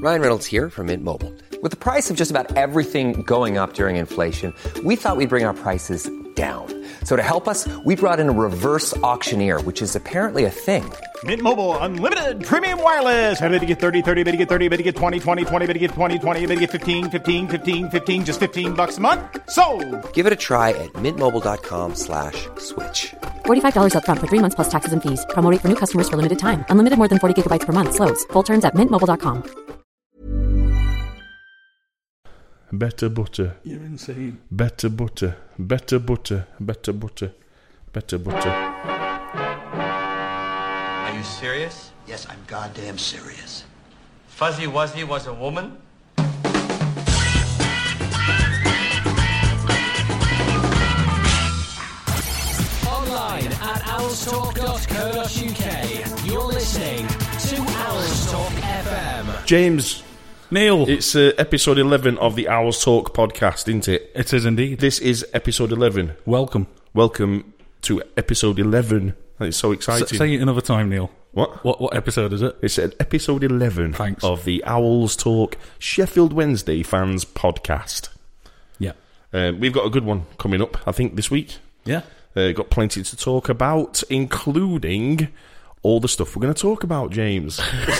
Ryan Reynolds here from Mint Mobile. With the price of just about everything going up during inflation, we thought we'd bring our prices down. So to help us, we brought in a reverse auctioneer, which is apparently a thing. Mint Mobile Unlimited Premium Wireless. How to get 30, 30, bit to get 30, bit to get 20, 20, 20, bit to get 20, 20, bit to get 15, 15, 15, 15, just $15 a month? Sold! Give it a try at mintmobile.com/switch. $45 up front for 3 months plus taxes and fees. Promo rate for new customers for limited time. Unlimited more than 40 gigabytes per month. Slows full terms at mintmobile.com. Better butter. You're insane. Better butter. Better butter. Better butter. Better butter. Are you serious? Yes, I'm goddamn serious. Fuzzy Wuzzy was a woman? Online at owlstalk.co.uk. You're listening to Owls Talk FM. James. Neil. It's episode 11 of the Owls Talk podcast, isn't it? It is indeed. This is episode 11. Welcome. Welcome to episode 11. It's so exciting. Say it another time, Neil. What? What episode is it? It's episode 11 Thanks. of the Owls Talk Sheffield Wednesday fans podcast. Yeah. We've got a good one coming up, I think, this week. Yeah. Got plenty to talk about, including all the stuff we're going to talk about, James.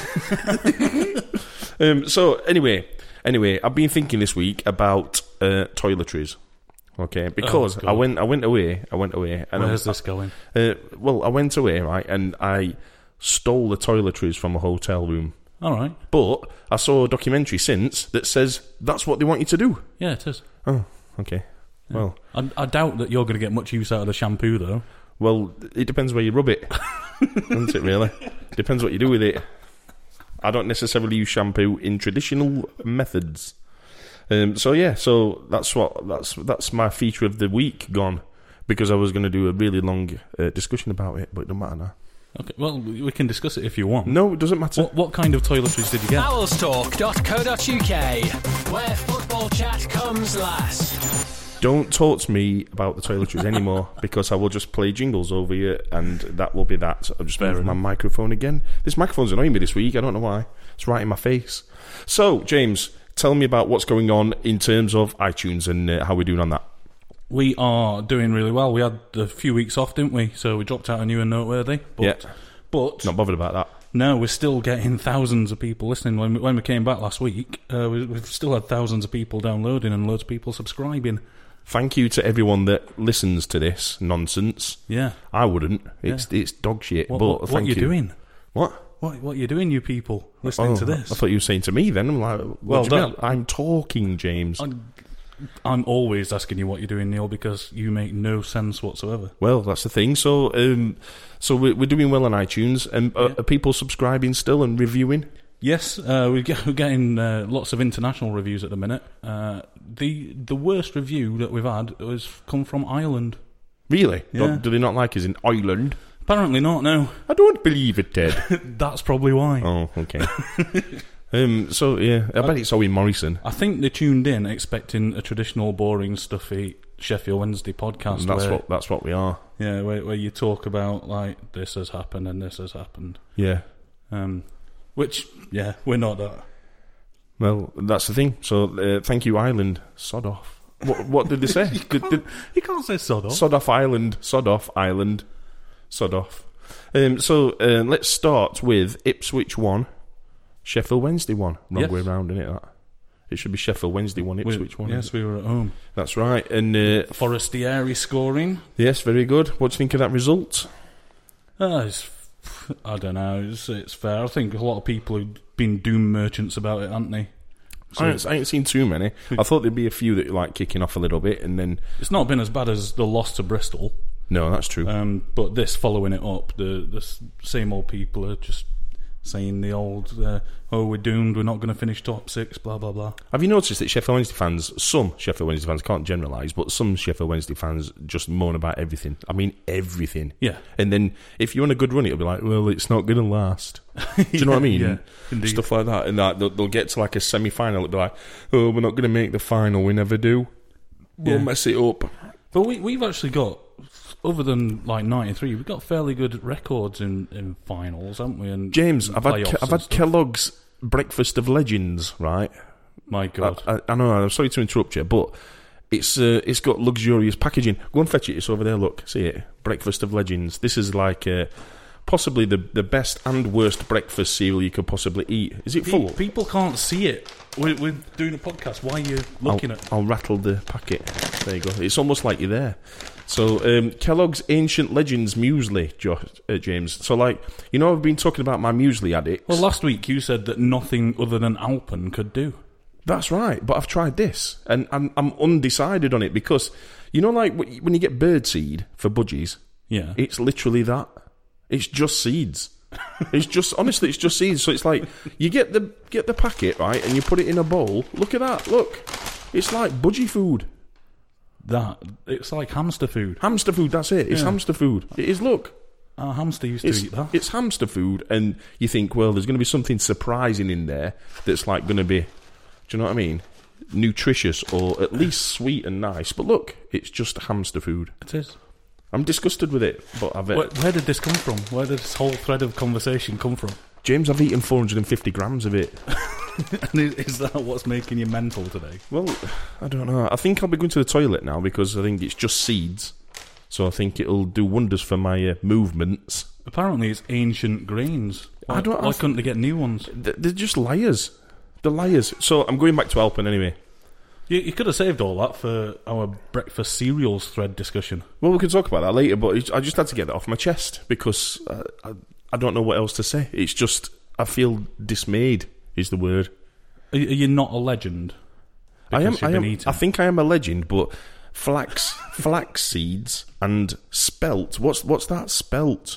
So anyway, I've been thinking this week about toiletries. Okay, because I went away. And where's this going? Well, I went away, right, and I stole the toiletries from a hotel room. All right. But I saw a documentary since that says that's what they want you to do. Yeah, it is. Oh, okay. Yeah. Well, I doubt that you're going to get much use out of the shampoo, though. Well, it depends where you rub it, doesn't it? Really, depends what you do with it. I don't necessarily use shampoo in traditional methods. So that's my feature of the week gone, because I was going to do a really long discussion about it, but it doesn't matter now. Okay, well, we can discuss it if you want. No, it doesn't matter. What kind of toiletries did you get? Owlstalk.co.uk, where football chat comes last. Don't talk to me about the toiletries anymore, because I will just play jingles over you, and that will be that. So I'll just move my microphone again. This microphone's annoying me this week. I don't know why. It's right in my face. So, James, tell me about what's going on in terms of iTunes and how we're doing on that. We are doing really well. We had a few weeks off, didn't we? So we dropped out a new and noteworthy. But not bothered about that. No, we're still getting thousands of people listening. When we came back last week, we've still had thousands of people downloading and loads of people subscribing. Thank you to everyone that listens to this nonsense. Yeah. I wouldn't. It's dog shit. What are you doing? What? What are you doing, you people, listening to this? I thought you were saying to me then. I'm like, I'm talking, James. I'm always asking you what you're doing, Neil, because you make no sense whatsoever. Well, that's the thing. So we're doing well on iTunes, and are people subscribing still and reviewing? Yes, we're getting lots of international reviews at the minute. The worst review that we've had has come from Ireland. Really? Yeah. Do they not like us in Ireland? Apparently not, no. I don't believe it, Ted. That's probably why. Oh, okay. So, yeah, I bet it's Owen Morrison. I think they tuned in expecting a traditional, boring, stuffy Sheffield Wednesday podcast. That's what we are. Yeah, where you talk about, like, this has happened and this has happened. Yeah. Which, yeah, we're not that. Well, that's the thing. So, thank you, Ireland. Sod off. What did they say? You can't say sod off. Sod off Ireland. Sod off Ireland. Sod off. Let's start with Ipswich 1, Sheffield Wednesday 1. Wrong way round, isn't it? It should be Sheffield Wednesday 1, Ipswich 1. Yes, we were at home. That's right. And Forestieri scoring. Yes, very good. What do you think of that result? I don't know. It's fair. I think a lot of people have been doom merchants about it, haven't they? So I ain't seen too many. I thought there'd be a few that like kicking off a little bit, and then it's not been as bad as the loss to Bristol. No, that's true. But this following it up, the same old people are just saying the old, we're doomed, we're not going to finish top six, blah, blah, blah. Have you noticed that some Sheffield Wednesday fans, can't generalise, but some Sheffield Wednesday fans just moan about everything. I mean, everything. Yeah. And then if you're on a good run, it'll be like, well, it's not going to last. Do you know what I mean? Yeah, indeed. Stuff like that. And they'll get to like a semi-final, it'll be like, oh, we're not going to make the final, we never do. We'll mess it up. But we've actually got, other than like 93, we've got fairly good records in finals, haven't we? And James, I've had Kellogg's Breakfast of Legends, right? My God. I know, I'm sorry to interrupt you, but it's got luxurious packaging. Go and fetch it, it's over there, look, see it? Breakfast of Legends. This is like possibly the best and worst breakfast cereal you could possibly eat. Is it full? People can't see it. We're doing a podcast. Why are you looking at... I'll rattle the packet. There you go. It's almost like you're there. So, Kellogg's Ancient Legends Muesli, James. So, like, you know, I've been talking about my muesli addicts. Well, last week you said that nothing other than Alpen could do. That's right, but I've tried this, and I'm undecided on it, because, you know, like, when you get birdseed for budgies, Yeah. it's literally that. It's just seeds. It's just, honestly, it's just seeds. So it's like, you get the packet, right, and you put it in a bowl. Look at that, look. It's like budgie food. It's like hamster food. Hamster food, that's it. It's hamster food. It is, look. Our hamster used to eat that. It's hamster food, and you think, well, there's going to be something surprising in there that's like going to be, do you know what I mean, nutritious or at least sweet and nice. But look, it's just hamster food. It is. I'm disgusted with it, but Where did this come from? Where did this whole thread of conversation come from? James, I've eaten 450 grams of it. And is that what's making you mental today? Well, I don't know. I think I'll be going to the toilet now, because I think it's just seeds. So I think it'll do wonders for my movements. Apparently it's ancient grains. Why couldn't they get new ones? They're just liars. They're liars. So I'm going back to Alpen anyway. You could have saved all that for our breakfast cereals thread discussion. Well, we can talk about that later, but I just had to get that off my chest, because I don't know what else to say. It's just, I feel dismayed is the word. Are you not a legend? I am. I think I am a legend, but flax seeds and spelt. What's that? Spelt.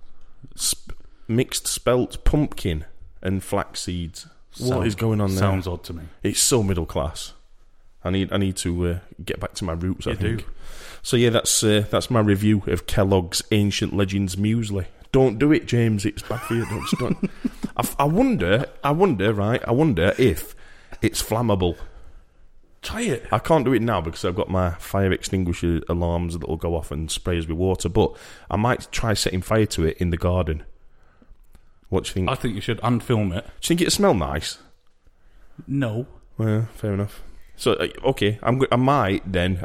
Mixed spelt pumpkin and flax seeds. What is going on there? Sounds odd to me. It's so middle class. I need to get back to my roots. I think. Do. So yeah, that's my review of Kellogg's Ancient Legends Muesli. Don't do it, James. It's bad for you. Don't. I wonder if it's flammable. Try it. I can't do it now because I've got my fire extinguisher alarms that will go off and spray us with water. But I might try setting fire to it in the garden. What do you think? I think you should, and film it. Do you think it'll smell nice? No. Well, fair enough. So okay, I might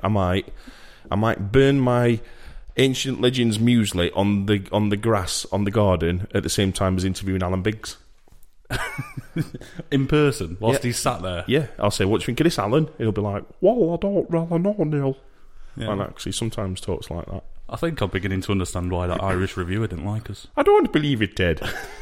burn my Ancient Legends muesli on the grass on the garden at the same time as interviewing Alan Biggs. In person, whilst he's sat there. Yeah, I'll say, what do you think of this, Alan? He'll be like, well, I don't really know, Neil. Yeah. And actually sometimes talks like that. I think I'm beginning to understand why that Irish reviewer didn't like us. I don't believe it, Ted.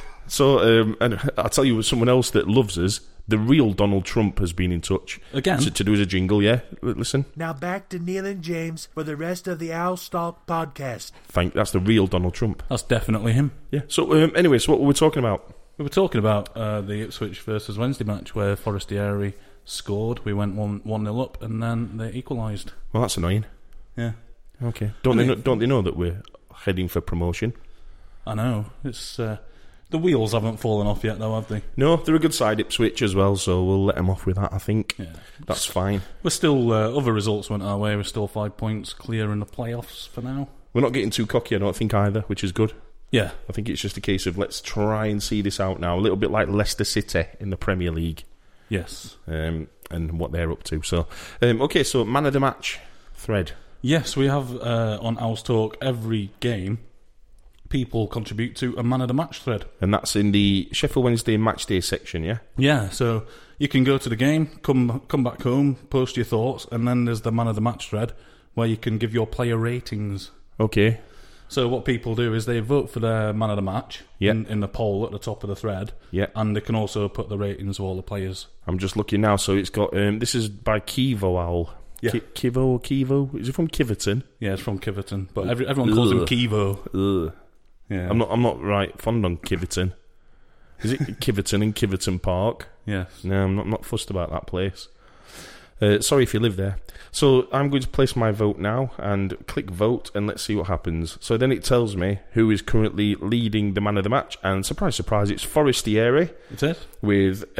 So, and I'll tell you someone else that loves us. The real Donald Trump has been in touch. Again? To do as a jingle, yeah? Listen. Now back to Neil and James for the rest of the Owl Stalk podcast. That's the real Donald Trump. That's definitely him. Yeah. So, anyway, so what were we talking about? We were talking about the Ipswich versus Wednesday match where Forestieri scored. We went 1-0 up and then they equalised. Well, that's annoying. Yeah. Okay. Don't they know that we're heading for promotion? I know. It's the wheels haven't fallen off yet, though, have they? No, they're a good side, Ipswich, as well, so we'll let them off with that, I think. Yeah. That's fine. We're still, other results went our way. We're still 5 points clear in the playoffs for now. We're not getting too cocky, I don't think, either, which is good. Yeah. I think it's just a case of let's try and see this out now. A little bit like Leicester City in the Premier League. Yes. And what they're up to. So, okay, so man of the match thread. Yes, we have on Owls Talk every game. People contribute to a man of the match thread. And that's in the Sheffield Wednesday match day section, yeah? Yeah, so you can go to the game, come back home, post your thoughts, and then there's the man of the match thread where you can give your player ratings. Okay. So what people do is they vote for their man of the match in the poll at the top of the thread. Yeah. And they can also put the ratings of all the players. I'm just looking now, so it's got, this is by Kivo Owl. Yeah. Kivo? Is it from Kiverton? Yeah, it's from Kiverton, but everyone calls him Kivo. Ugh. Yeah. I'm not right fond on Kiverton. Is it Kiverton and Kiverton Park? Yes. No, I'm not fussed about that place. Sorry if you live there. So I'm going to place my vote now and click vote and let's see what happens. So then it tells me who is currently leading the man of the match, and surprise, surprise, it's Forestieri. It is? With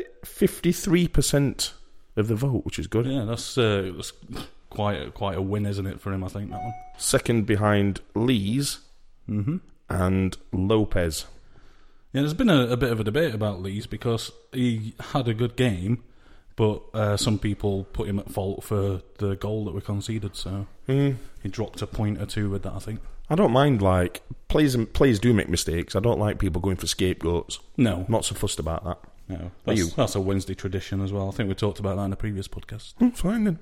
53% of the vote, which is good. Yeah, that's quite a win, isn't it, for him, I think, that one. Second behind Lees and Lopez. Yeah, there's been a bit of a debate about Lees because he had a good game, but some people put him at fault for the goal that we conceded, so he dropped a point or two with that, I think. I don't mind, like, players do make mistakes. I don't like people going for scapegoats. No. I'm not so fussed about that. No. That's a Wednesday tradition as well. I think we talked about that in a previous podcast. Fine then.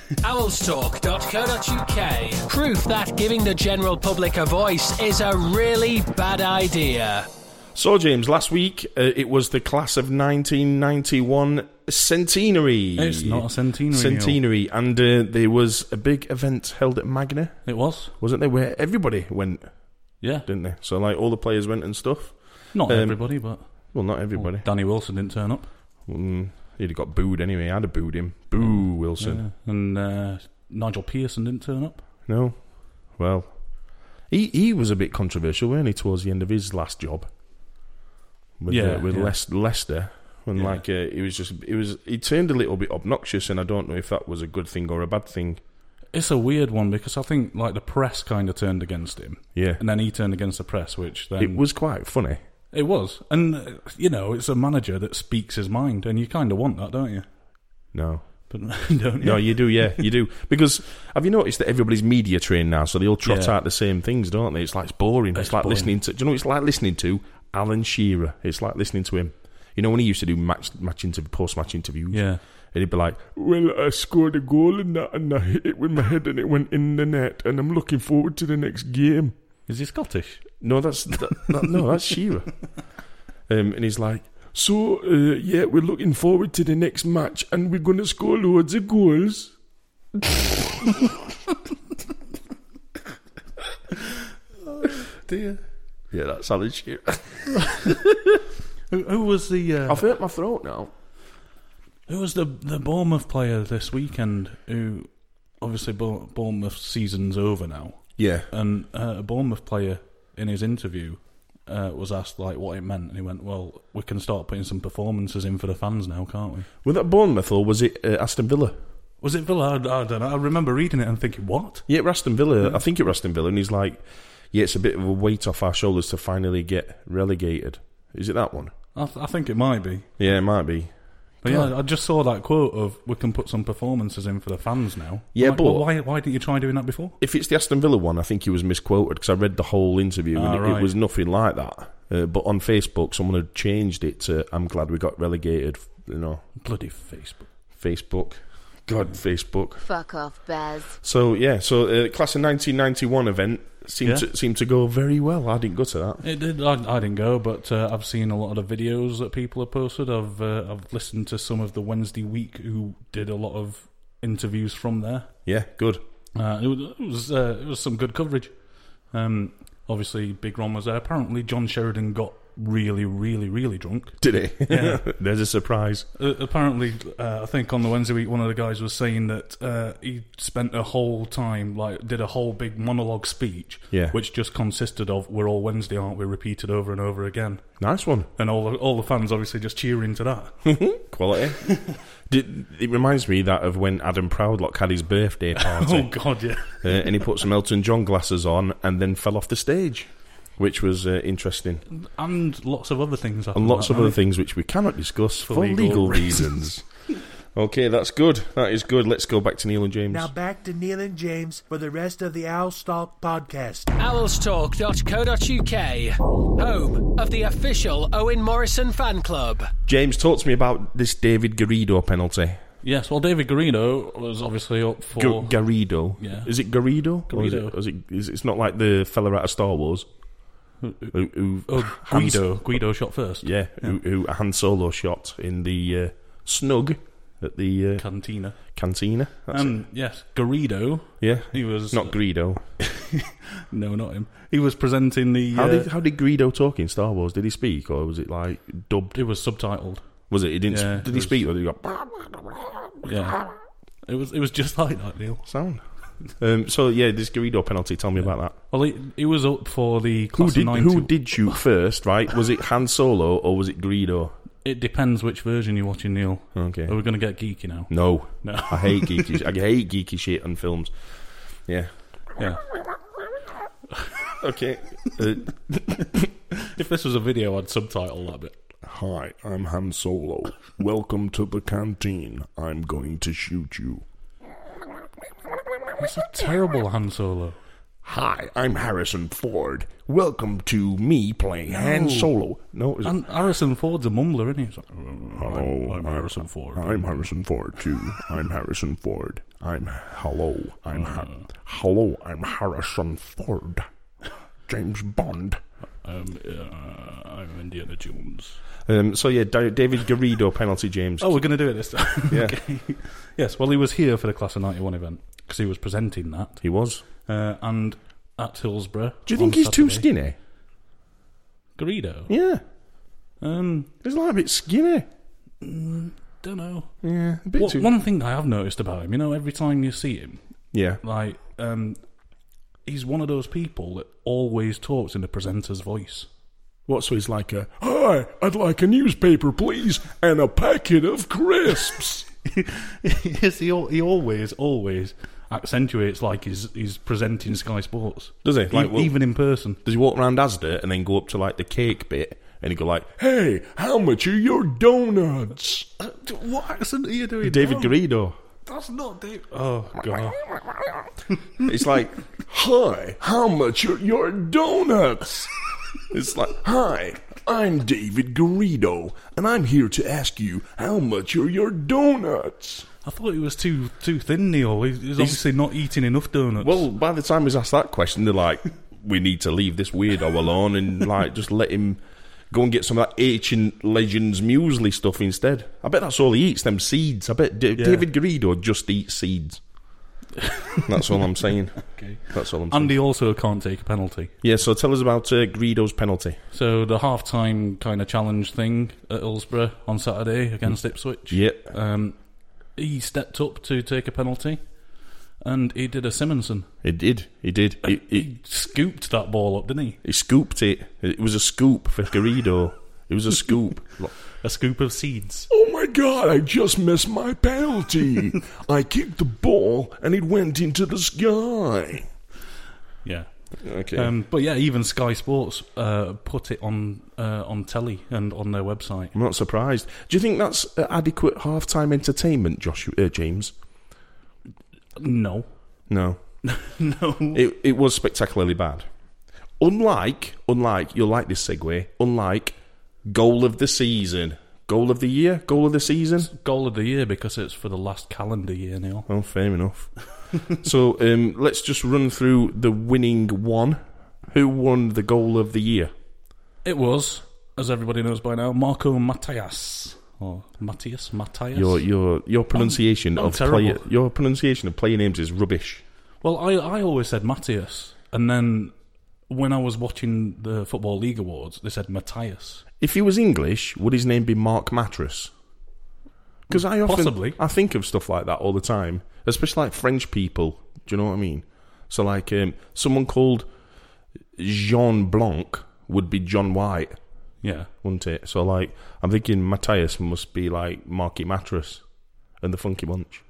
Owlstalk.co.uk. Proof that giving the general public a voice is a really bad idea. So, James, last week it was the class of 1991 centenary. It's not a centenary. Centenary, and there was a big event held at Magna. It was. Wasn't there? Where everybody went. Yeah. Didn't they? So, like, all the players went and stuff. Not everybody, but... Well, not everybody. Well, Danny Wilson didn't turn up. He'd have got booed anyway. I'd have booed him. Boo, Wilson. Yeah. And Nigel Pearson didn't turn up. No. Well, he was a bit controversial, weren't he, towards the end of his last job? With Leicester. When he turned a little bit obnoxious, and I don't know if that was a good thing or a bad thing. It's a weird one because I think like the press kind of turned against him. Yeah. And then he turned against the press, which then... It was quite funny. It was. And, it's a manager that speaks his mind, and you kind of want that, don't you? No. But don't you? No, you do, yeah, you do. Because have you noticed that everybody's media trained now, so they all trot out the same things, don't they? It's like, it's boring. It's like boring. Listening to... Do you know what it's like listening to? Alan Shearer. It's like listening to him. You know when he used to do post-match interviews? Yeah. And he'd be like, well, I scored a goal in that, and I hit it with my head, and it went in the net, and I'm looking forward to the next game. Is he Scottish? No, that's Shearer. And he's like, so, we're looking forward to the next match, and we're going to score loads of goals. Oh, dear. Yeah, that's Alan Shearer. Who was the... I've hurt my throat now. Who was the Bournemouth player this weekend who... Obviously, Bournemouth season's over now. Yeah. And a Bournemouth player in his interview was asked like what it meant, and he went, well, we can start putting some performances in for the fans now, can't we? Was that Bournemouth or was it Aston Villa? Was it Villa? I don't know. I remember reading it and thinking, what? Yeah, it was Aston Villa. I think it was Aston Villa, and he's like, yeah, it's a bit of a weight off our shoulders to finally get relegated. Is it that one? I think it might be. Yeah, it might be. But yeah, I just saw that quote of, we can put some performances in for the fans now. Yeah, like, but... Well, why didn't you try doing that before? If it's the Aston Villa one, I think he was misquoted, because I read the whole interview, and it was nothing like that. But on Facebook, someone had changed it to, I'm glad we got relegated, Bloody Facebook. Facebook. God, Facebook. Fuck off, Baz. So, class of 1991 event seemed to go very well. I didn't go to that. It did. I didn't go, but I've seen a lot of the videos that people have posted. I've listened to some of the Wednesday Week who did a lot of interviews from there. Yeah, good. It was some good coverage. Obviously, Big Ron was there. Apparently, John Sheridan got really, really, really drunk. Did he? Yeah. There's a surprise. Apparently, I think on the Wednesday Week, one of the guys was saying that he spent a whole time, did a whole big monologue speech, which just consisted of, we're all Wednesday, aren't we, repeated over and over again. Nice one. And all the fans obviously just cheering to that. Quality. It reminds me of when Adam Proudlock had his birthday party. Oh, God, yeah. And he put some Elton John glasses on and then fell off the stage, which was interesting. And lots of other things happened. And lots of other things which we cannot discuss for legal reasons. Okay, that's good. That is good. Let's go back to Neil and James. Now back to Neil and James for the rest of the Owlstalk podcast. Owlstalk.co.uk, home of the official Owen Morrison fan club. James, talk to me about this David Garrido penalty. Yes, well, David Garrido was obviously up for... Garrido? Yeah. Is it Garrido? Garrido. It's not like the fella out of Star Wars. Guido shot first. Yeah, who Han Solo shot in the snug at the Cantina. That's it. Yes, Garrido. Yeah, he was not Greedo. No, not him. He was presenting the. How did Greedo talk in Star Wars? Did he speak, or was it like dubbed? It was subtitled. Was it? He didn't. Yeah, did he speak, or did he go? Yeah, it was just like that, Neil. Sound. So yeah, this Garrido penalty. Tell me about that. Well, he was up for the class of 90. Who did shoot first? Right? Was it Han Solo or was it Greedo? It depends which version you're watching, Neil. Okay. Are we going to get geeky now? No. I hate geeky. I hate geeky shit on films. Yeah. Okay. If this was a video, I'd subtitle that bit. Hi, I'm Han Solo. Welcome to the canteen. I'm going to shoot you. That's a terrible Han Solo. Hi, I'm Harrison Ford. Welcome to me playing Han Solo. No, and Harrison Ford's a mumbler, isn't he? Like, hello, I'm Harrison Ford. I'm Harrison Ford too. I'm Harrison Ford. Hello, I'm Harrison Ford. James Bond. I'm Indiana Jones. David Garrido penalty, James. Oh, we're going to do it this time. Yeah. Okay. Yes, well, he was here for the Class of 91 event because he was presenting that. He was. And at Hillsborough. Do you think he's too skinny? Garrido? Yeah. He's like a bit skinny. Don't know. Yeah, a bit too... One thing I have noticed about him, every time you see him, he's one of those people that always talks in the presenter's voice. What, so he's like hi, I'd like a newspaper, please, and a packet of crisps. Yes, he always accentuates like he's presenting Sky Sports. Does he? Even in person. Does he walk around Asda and then go up to like the cake bit and he go like, hey, how much are your donuts? What accent are you doing? David Garrido. That's not Dave. Oh, God. It's like, hi, how much are your donuts? It's like, hi, I'm David Garrido, and I'm here to ask you, how much are your donuts? I thought he was too thin, Neil. He's obviously not eating enough donuts. Well, by the time he's asked that question, they're like, we need to leave this weirdo alone and like just let him go and get some of that Ancient Legends muesli stuff instead. I bet that's all he eats, them seeds. I bet David Garrido just eats seeds. That's all I'm saying. Okay. That's all I'm saying. And he also can't take a penalty. Yeah, so tell us about Garrido's penalty. So the half-time kind of challenge thing at Hillsborough on Saturday against Ipswich. Yep. He stepped up to take a penalty, and he did a Simonson. He did. He scooped that ball up, didn't he? He scooped it. It was a scoop for Garrido. It was a scoop. A scoop of seeds. Oh my God, I just missed my penalty. I kicked the ball and it went into the sky. Yeah. Okay. But yeah, even Sky Sports put it on telly and on their website. I'm not surprised. Do you think that's adequate half-time entertainment, James? No. No. No. It was spectacularly bad. Unlike, you'll like this segue, unlike goal of the season. Goal of the year? Goal of the season? It's goal of the year because it's for the last calendar year, Neil. Well, fair enough. So let's just run through the winning one. Who won the goal of the year? It was, as everybody knows by now, Marco Matthias. Or Matthias? Your pronunciation of player names is rubbish. Well, I always said Matthias, and then when I was watching the Football League Awards, they said Matthias. If he was English, would his name be Mark Mattress? Because I think of stuff like that all the time, especially like French people. Do you know what I mean? So like someone called Jean Blanc would be John White. Yeah, wouldn't it? So like I'm thinking Matthias must be like Marky Mattress and the Funky Bunch.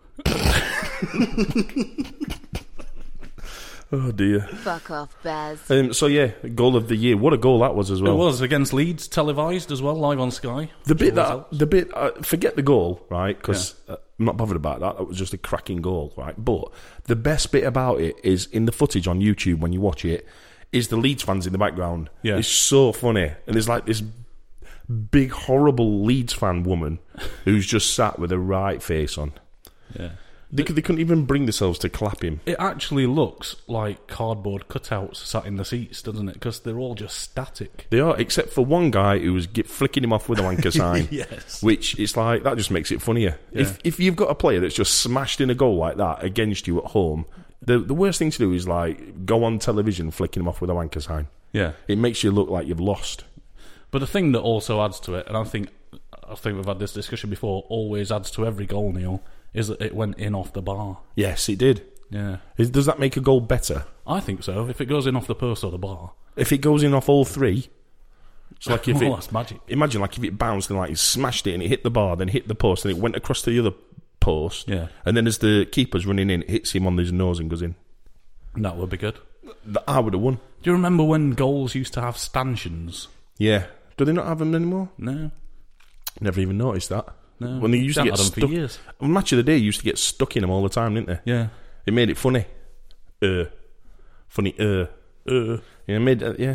Oh dear. Fuck off, Baz. So yeah, goal of the year. What a goal that was as well. It was against Leeds, televised as well, live on Sky. Forget the goal, right? Because I'm not bothered about that. It was just a cracking goal, right? But the best bit about it is in the footage on YouTube when you watch it. Is the Leeds fans in the background. Yeah. It's so funny. And there's like this big, horrible Leeds fan woman who's just sat with a right face on. Yeah. They couldn't even bring themselves to clap him. It actually looks like cardboard cutouts sat in the seats, doesn't it? Because they're all just static. They are, except for one guy who was flicking him off with a wanker sign. Yes. Which, it's like, that just makes it funnier. Yeah. If you've got a player that's just smashed in a goal like that against you at home... The worst thing to do is like go on television flicking him off with a wanker sign. Yeah, it makes you look like you've lost. But the thing that also adds to it, and I think we've had this discussion before, always adds to every goal, Neil, is that it went in off the bar. Yes, it did. Yeah. Does that make a goal better? I think so. If it goes in off the post or the bar. If it goes in off all three, it's like if that's magic. Imagine like if it bounced and like he smashed it and it hit the bar, then hit the post and it went across to the other post. Yeah. And then as the keeper's running in, it hits him on his nose and goes in. That would be good. I would have won. Do you remember when goals used to have stanchions? Yeah. Do they not have them anymore? No. Never even noticed that. No. When they used to get them stuck. for years. Match of the Day used to get stuck in them all the time, didn't they? Yeah. It made it funny. Funny. Yeah, it made yeah.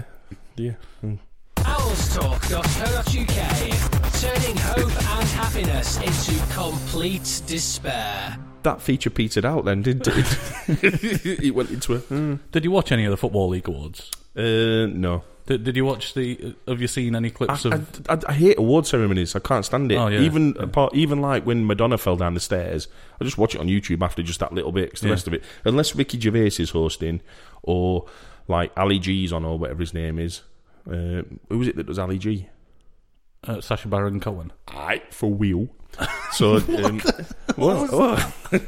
Owlstalk.co.uk, turning hope and happiness into complete despair. That feature petered out then, didn't it? It went into a... Did you watch any of the Football League Awards? No. Did you watch have you seen any clips of... I hate award ceremonies. I can't stand it. Oh, yeah. Even like when Madonna fell down the stars, I just watch it on YouTube after just that little bit, because the rest of it, unless Ricky Gervais is hosting, or like Ali G's on, or whatever his name is. Who was it that does Ali G? Sacha Baron Cohen. Aye, for wheel. So, what?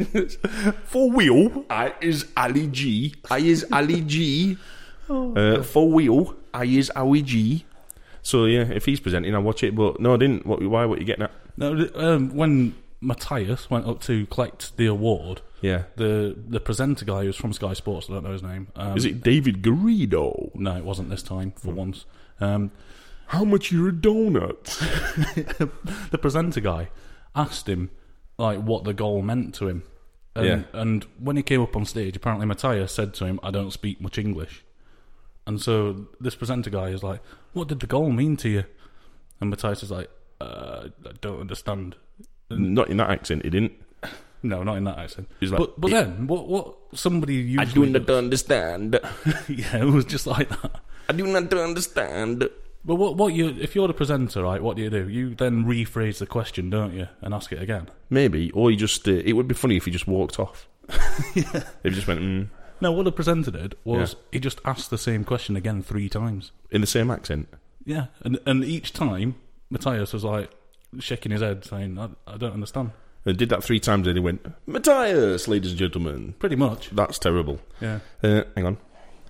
For wheel, I is Ali G. I is Ali G. For wheel, I is Ali G. So yeah, if he's presenting, I'll watch it. But no, I didn't. Why? What are you getting at? No, when Matthias went up to collect the award, the presenter guy who was from Sky Sports, I don't know his name. Is it David Garrido? No, it wasn't this time, for once. How much are a donut? The presenter guy asked him like what the goal meant to him. And when he came up on stage, apparently Matthias said to him, "I don't speak much English." And so this presenter guy is like, "What did the goal mean to you?" And Matthias is like, "I don't understand." Not in that accent, he didn't. No, not in that accent. He's like, but then, what somebody usually... I do not understand. Yeah, it was just like that. I do not understand. But if you're the presenter, right, what do? You then rephrase the question, don't you, and ask it again? Maybe, or you just... it would be funny if he just walked off. Yeah. If he just went, No, what the presenter did was he just asked the same question again 3 times. In the same accent? Yeah, and each time, Matthias was like, shaking his head, saying, I don't understand. And did that 3 times, and he went, Matthias, ladies and gentlemen. Pretty much. That's terrible. Yeah. Hang on.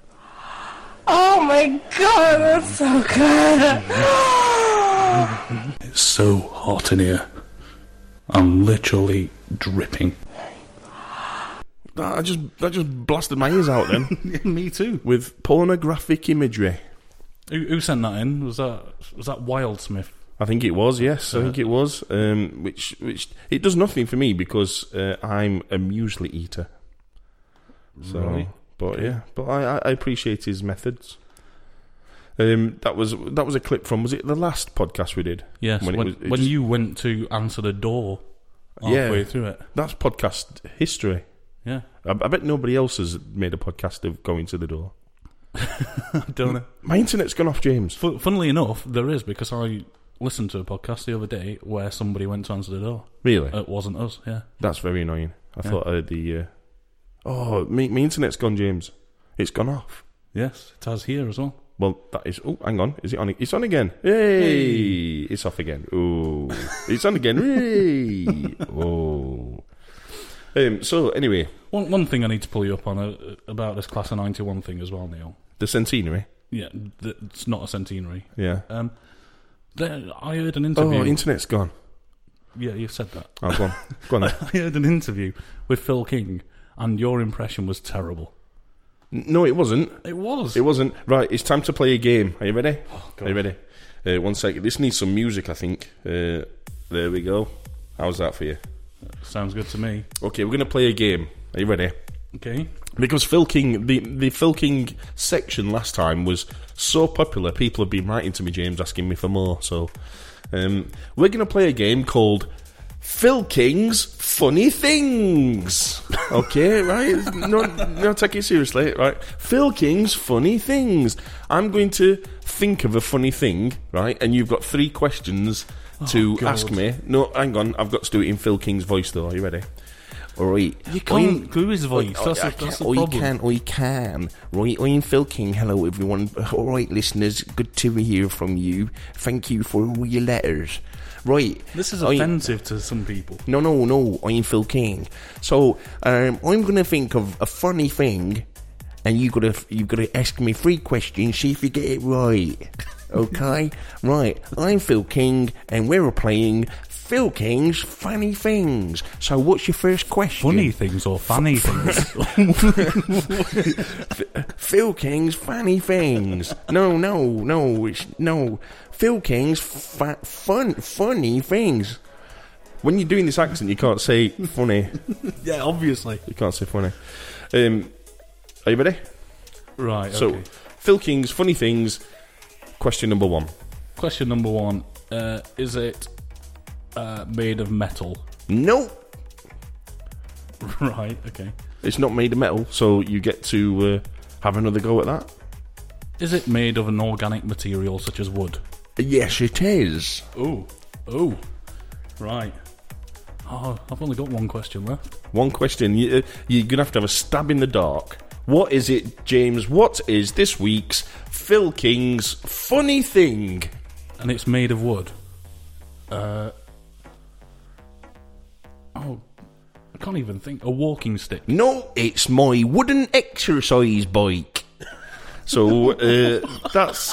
Oh my god, that's so good. It's so hot in here. I'm literally dripping. That just blasted my ears out then. Me too. With pornographic imagery. Who sent that in? Was that Wildsmith? I think it was, yes. I think it was. Which it does nothing for me because I'm a muesli eater. So, right. But okay. Yeah, but I appreciate his methods. That was a clip from, was it the last podcast we did? Yes, when you went to answer the door halfway through it. That's podcast history. Yeah. I bet nobody else has made a podcast of going to the door. I don't know. My internet's gone off, James. Funnily enough, there is, because I listened to a podcast the other day where somebody went to answer the door. Really? It wasn't us, yeah. That's very annoying. I thought I heard the... my internet's gone, James. It's gone off. Yes, it has here as well. Well, that is... Oh, hang on. Is it on? It's on again. Hey! It's off again. Oh. It's on again. Hey! Oh. So, anyway... One thing I need to pull you up on about this Class of 91 thing as well, Neil. The centenary? Yeah, it's not a centenary. Yeah. I heard an interview... Oh, internet's gone. Yeah, you said that. Oh, go on. Go on then. I heard an interview with Phil King, and your impression was terrible. No, it wasn't. It was. It wasn't. Right, it's time to play a game. Are you ready? Oh, God. Are you ready? 1 second. This needs some music, I think. There we go. How's that for you? Sounds good to me. Okay, we're going to play a game. Are you ready? Okay. Because Phil King, the Phil King section last time was so popular, people have been writing to me, James, asking me for more. So, we're going to play a game called Phil King's Funny Things. Okay, right? No, take it seriously, right? Phil King's Funny Things. I'm going to think of a funny thing, right? And you've got 3 questions to ask me. No, hang on. I've got to do it in Phil King's voice, though. Are you ready? All right. You can't do his voice. That's the problem. I can. Right, I'm Phil King. Hello, everyone. All right, listeners. Good to hear from you. Thank you for all your letters. Right. This is offensive to some people. No. I'm Phil King. So, I'm going to think of a funny thing, and you've got to ask me 3 questions, see if you get it right. Okay? Right. I'm Phil King, and we're playing Phil King's funny things. So what's your first question? Funny things or funny things? Phil King's funny things. No. Phil King's funny things. When you're doing this accent, you can't say funny. Yeah, obviously. You can't say funny. Are you ready? Right, so, okay. Phil King's funny things. Question number 1. Question number 1. Is it made of metal? Nope. Right, okay. It's not made of metal, so you get to have another go at that. Is it made of an organic material such as wood? Yes, it is. Oh. Right. Oh, I've only got one question left. One question. You're going to have a stab in the dark. What is it, James? What is this week's Phil King's funny thing? And it's made of wood. I can't even think. A walking stick. No, it's my wooden exercise bike. So, that's...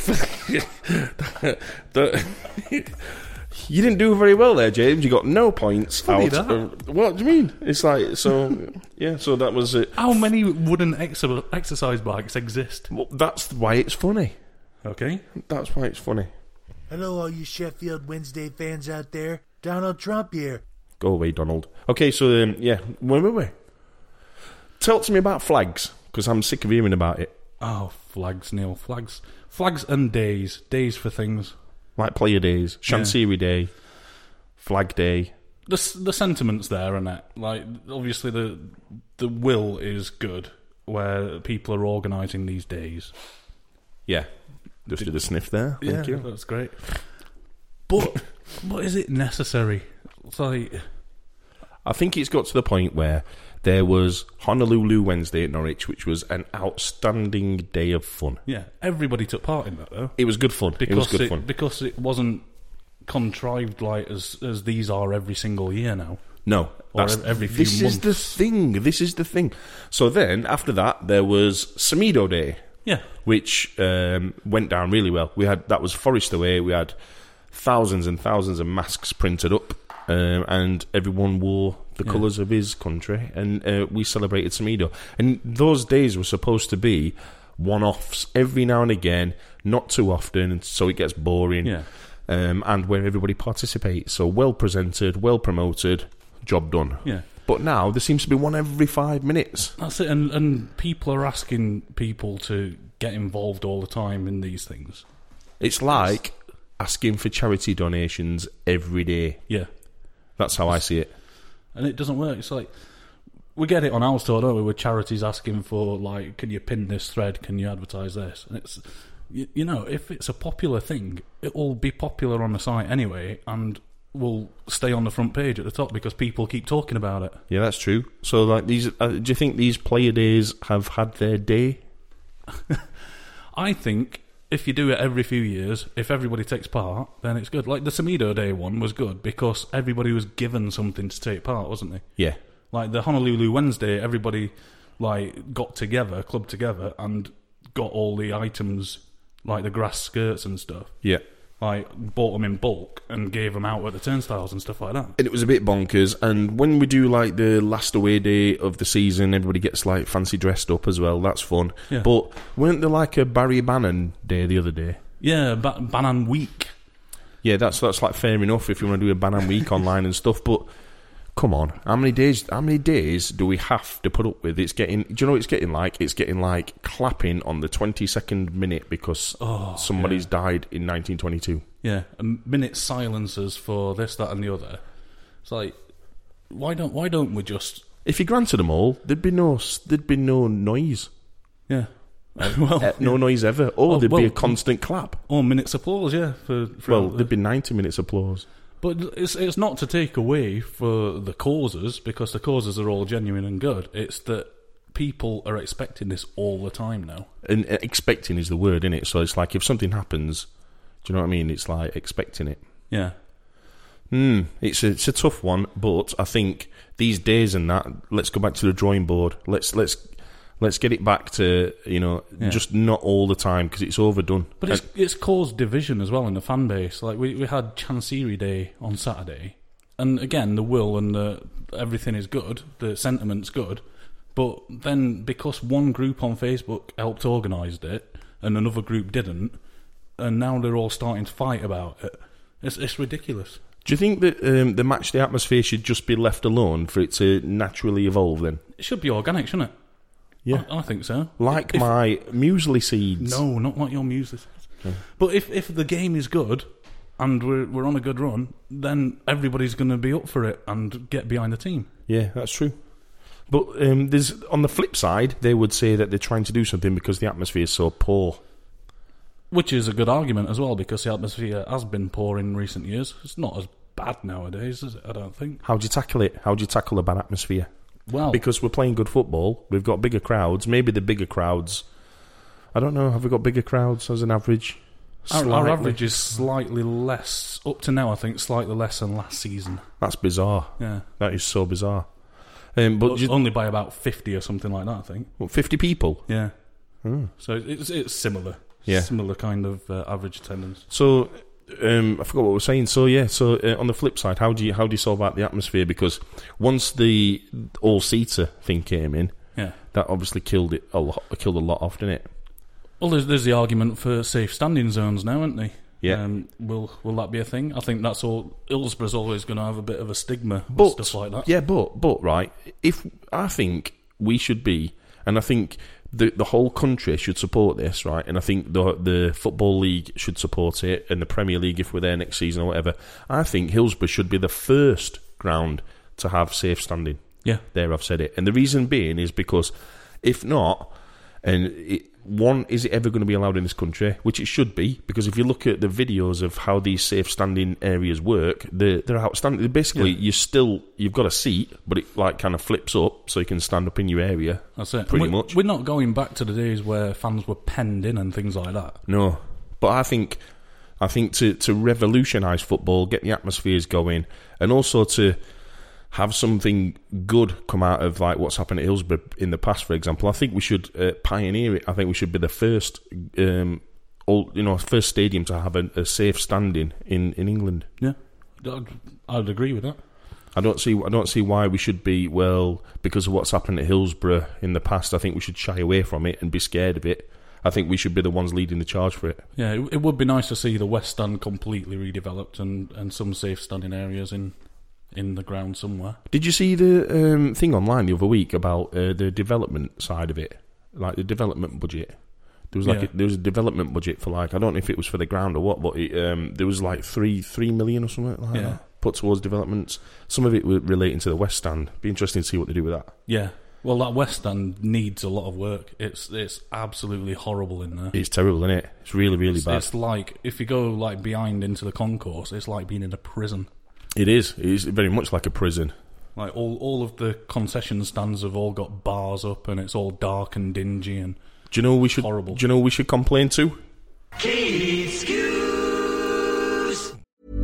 You didn't do very well there, James. You got no points out. What do you mean? It's like, so... Yeah, so that was it. How many wooden exercise bikes exist? Well, that's why it's funny. Okay. That's why it's funny. Hello, all you Sheffield Wednesday fans out there. Donald Trump here. Go away, Donald. Okay, so, where were we? Talk to me about flags, because I'm sick of hearing about it. Oh, flags, Neil. Flags and days. Days for things. Like player days, Chancery Day, Flag Day. The sentiment's there, isn't it? Like, obviously the will is good, where people are organising these days. Yeah. Just did a sniff there. Thank you. That's great. But is it necessary? It's like... I think it's got to the point where there was Honolulu Wednesday at Norwich, which was an outstanding day of fun. Yeah, everybody took part in that, though. It was good fun. Because it wasn't contrived like as these are every single year now. No. Or every few months. This is the thing. So then, after that, there was Samido Day. Yeah. Which went down really well. That was Forest away. We had thousands and thousands of masks printed up. And everyone wore the colours of his country, and we celebrated Samido. And those days were supposed to be one-offs every now and again, not too often, so it gets boring, and where everybody participates. So well presented, well promoted, job done. Yeah. But now there seems to be one every 5 minutes. That's it, and people are asking people to get involved all the time in these things. It's like asking for charity donations every day. Yeah. That's how I see it. And it doesn't work. It's like, we get it on our store, don't we, with charities asking for, like, can you pin this thread, can you advertise this? And it's, you know, if it's a popular thing, it will be popular on the site anyway, and will stay on the front page at the top because people keep talking about it. Yeah, that's true. So, like, do you think these player days have had their day? I think... if you do it every few years, if everybody takes part, then it's good. Like the Samido Day one was good because everybody was given something to take part, wasn't they? Yeah. Like the Honolulu Wednesday, everybody clubbed together and got all the items, like the grass skirts and stuff. Yeah. Like, bought them in bulk and gave them out at the turnstiles and stuff like that. And it was a bit bonkers. And when we do, like, the last away day of the season, everybody gets, like, fancy dressed up as well. That's fun. Yeah. But weren't there, like, a Barry Bannon day the other day? Yeah, Bannon Week. Yeah, that's like, fair enough if you want to do a Bannon Week online and stuff. But, come on. How many days do we have to put up with? Do you know what it's getting like? It's getting like clapping on the 22nd minute because somebody's died in 1922. Yeah, and minute silences for this, that and the other. It's like, why don't we just... If you granted them all, there'd be no noise. Yeah. No noise ever. Or there'd be a constant clap. Or minutes applause, yeah. There'd be 90 minutes applause. But it's not to take away for the causes, because the causes are all genuine and good. It's that people are expecting this all the time now. And expecting is the word, isn't it? So it's like if something happens, do you know what I mean? It's like expecting it. Yeah. It's a tough one, but I think these days and that, let's go back to the drawing board. Let's Let's get it back to, just not all the time, because it's overdone. But it's caused division as well in the fan base. Like, we had Chancery Day on Saturday, and again, the will and everything is good, the sentiment's good, but then because one group on Facebook helped organise it, and another group didn't, and now they're all starting to fight about it. It's ridiculous. Do you think that the match day atmosphere should just be left alone for it to naturally evolve then? It should be organic, shouldn't it? Yeah. I think so. Like my muesli seeds. No, not like your muesli seeds. Okay. But if the game is good and we're on a good run, then everybody's going to be up for it and get behind the team. Yeah, that's true. But there's on the flip side, they would say that they're trying to do something because the atmosphere is so poor. Which is a good argument as well, because the atmosphere has been poor in recent years. It's not as bad nowadays, is it? I don't think. How do you tackle it? How do you tackle a bad atmosphere? Well, because we're playing good football, we've got bigger crowds. Maybe the bigger crowds, I don't know, have we got bigger crowds as an average? Our average is slightly less, up to now I think, slightly less than last season. That's bizarre. Yeah. That is so bizarre. But only by about 50 or something like that, I think. What, 50 people? Yeah. Hmm. So it's similar. Yeah. Similar kind of average attendance. So, I forgot what we were saying. So, on the flip side, how do you solve out the atmosphere? Because once the all-seater thing came in, that obviously killed a lot off, didn't it? Well, there's the argument for safe standing zones now, isn't there? Yeah. Will that be a thing? I think that's all. Hillsborough's always going to have a bit of a stigma with stuff like that. Yeah, but right, I think we should be, and I think the whole country should support this, right? And I think the Football League should support it, and the Premier League, if we're there next season or whatever. I think Hillsborough should be the first ground to have safe standing. Yeah. There, I've said it. And the reason being is because if not, is it ever going to be allowed in this country? Which it should be, because if you look at the videos of how these safe standing areas work, they're outstanding. Basically, you've got a seat, but it like kind of flips up so you can stand up in your area. That's it. Pretty much. We're not going back to the days where fans were penned in and things like that. No, but I think to revolutionise football, get the atmospheres going, and also to have something good come out of like what's happened at Hillsborough in the past, for example. I think we should pioneer it. I think we should be the first, first stadium to have a safe standing in England. Yeah, I'd agree with that. I don't see why we should be, because of what's happened at Hillsborough in the past. I think we should shy away from it and be scared of it. I think we should be the ones leading the charge for it. Yeah, it would be nice to see the West Stand completely redeveloped and some safe standing areas in the ground somewhere. Did you see the thing online the other week about the development side of it, like the development budget? There was there was a development budget for I don't know if it was for the ground or what, but there was like 3 million or something like that put towards developments. Some of it was relating to the West Stand. Be interesting to see what they do with that. Yeah. Well, that West Stand needs a lot of work. It's absolutely horrible in there. It's terrible, isn't it? It's really, really bad. It's like, if you go behind into the concourse, it's like being in a prison. It is. It is very much like a prison. Like all of the concession stands have all got bars up, and it's all dark and dingy and horrible. Do you know we should complain to? Keith's Excuse.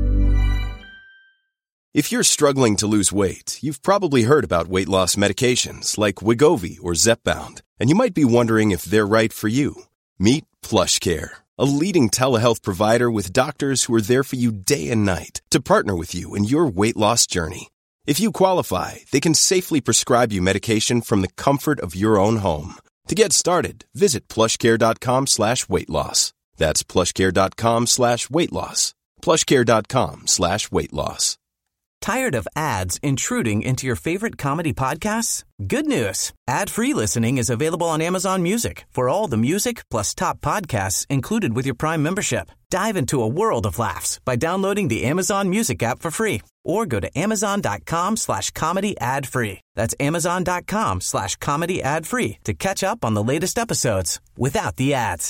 If you're struggling to lose weight, you've probably heard about weight loss medications like Wegovy or Zepbound, and you might be wondering if they're right for you. Meet PlushCare, a leading telehealth provider with doctors who are there for you day and night to partner with you in your weight loss journey. If you qualify, they can safely prescribe you medication from the comfort of your own home. To get started, visit plushcare.com/weightloss. That's plushcare.com/weightloss. plushcare.com/weightloss. Tired of ads intruding into your favorite comedy podcasts? Good news. Ad-free listening is available on Amazon Music for all the music plus top podcasts included with your Prime membership. Dive into a world of laughs by downloading the Amazon Music app for free or go to amazon.com/comedy ad-free. That's amazon.com/comedy ad-free to catch up on the latest episodes without the ads.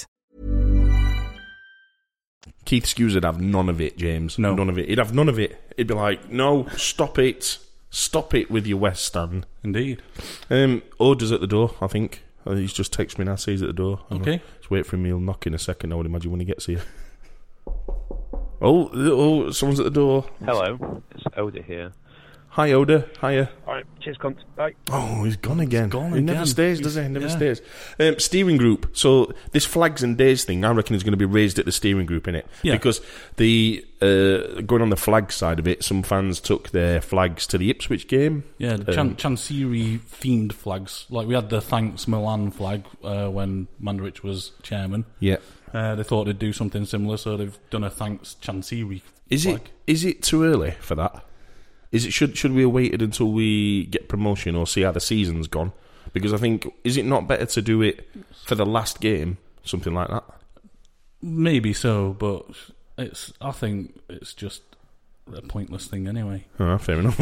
Keith Excuse would have none of it, James. No. None of it. He'd have none of it. He'd be like, no, stop it. Stop it with your West Stand. Indeed. Order's at the door, I think. He's just texted me now, says he's at the door. Okay. Just wait for him. He'll knock in a second, I would imagine, when he gets here. Oh, someone's at the door. Hello, it's Oda here. Hi, Oda. Hiya. All right, cheers, cunt. Bye. Oh, he's gone again. Gone he again. never stays, does he? He never stays. Steering group. So this flags and days thing, I reckon, is going to be raised at the steering group, innit? Yeah. Because the going on the flag side of it, some fans took their flags to the Ipswich game. Yeah, the Chancery-themed flags. Like, we had the Thanks Milan flag when Mandaric was chairman. Yeah. They thought they'd do something similar, so they've done a Thanks Chancery flag. Is it too early for that? Should we have waited until we get promotion or see how the season's gone? Because I think, is it not better to do it for the last game, something like that? Maybe so, but I think it's just a pointless thing anyway. Oh, fair enough.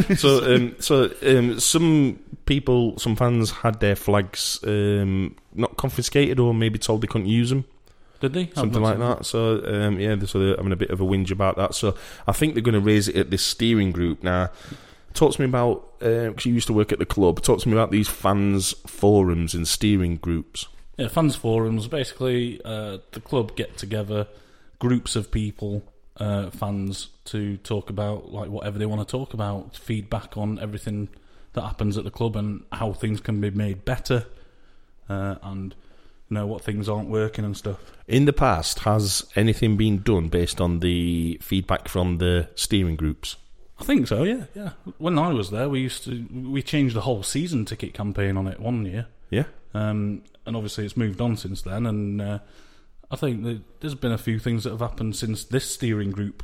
So some people, some fans had their flags not confiscated or maybe told they couldn't use them. Did they? Something like that. So, so they're having a bit of a whinge about that. So, I think they're going to raise it at this steering group. Now, talk to me about, because you used to work at the club, talk to me about these fans' forums and steering groups. Yeah, fans' forums, basically, the club get together, groups of people, fans, to talk about like whatever they want to talk about, feedback on everything that happens at the club and how things can be made better, and what things aren't working and stuff. In the past, has anything been done based on the feedback from the steering groups? I think so, yeah. When I was there, we changed the whole season ticket campaign on it one year. Yeah. And obviously it's moved on since then, and I think that there's been a few things that have happened since this steering group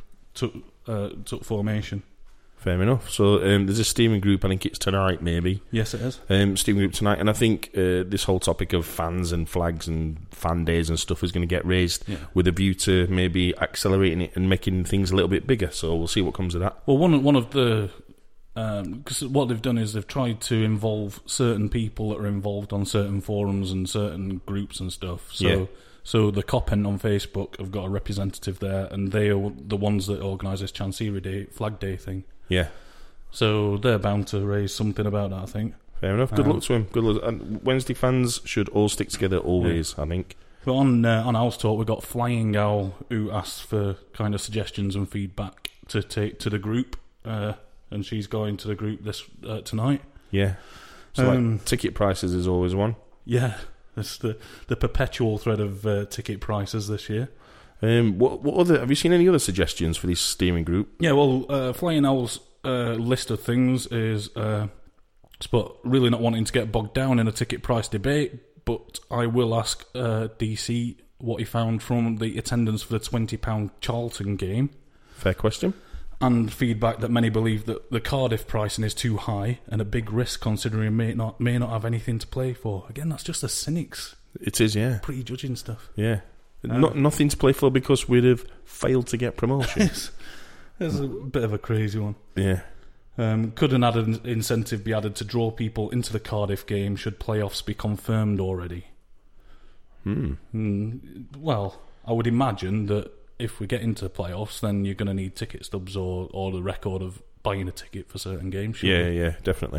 took formation. Fair enough. So there's a steering group, I think it's tonight maybe. Yes, it is. Steering group tonight, and I think this whole topic of fans and flags and fan days and stuff is going to get raised with a view to maybe accelerating it and making things a little bit bigger. So we'll see what comes of that. Well, one of the... because what they've done is they've tried to involve certain people that are involved on certain forums and certain groups and stuff. So the Coppen on Facebook have got a representative there, and they are the ones that organise this Chancery Day, Flag Day thing. Yeah. So they're bound to raise something about that, I think. Fair enough. Good luck to him. Good luck. And Wednesday fans should all stick together always, I think. But on Owl's Talk, we've got Flying Owl, who asked for kind of suggestions and feedback to take to the group, and she's going to the group this tonight. Yeah. So ticket prices is always one. Yeah. It's the perpetual thread of ticket prices this year. What other? Have you seen any other suggestions for this steering group? Yeah, well, Flying Owl's list of things is but really not wanting to get bogged down in a ticket price debate, but I will ask DC what he found from the attendance for the £20 Charlton game. Fair question. And feedback that many believe that the Cardiff pricing is too high and a big risk considering may not have anything to play for. Again, that's just the cynics. It is, yeah. Prejudging stuff. Yeah. Nothing to play for because we'd have failed to get promotion. It's a bit of a crazy one. Yeah. Could an added incentive be added to draw people into the Cardiff game should playoffs be confirmed already? Well, I would imagine that if we get into the playoffs, then you're going to need ticket stubs or the record of buying a ticket for certain games. Yeah, definitely.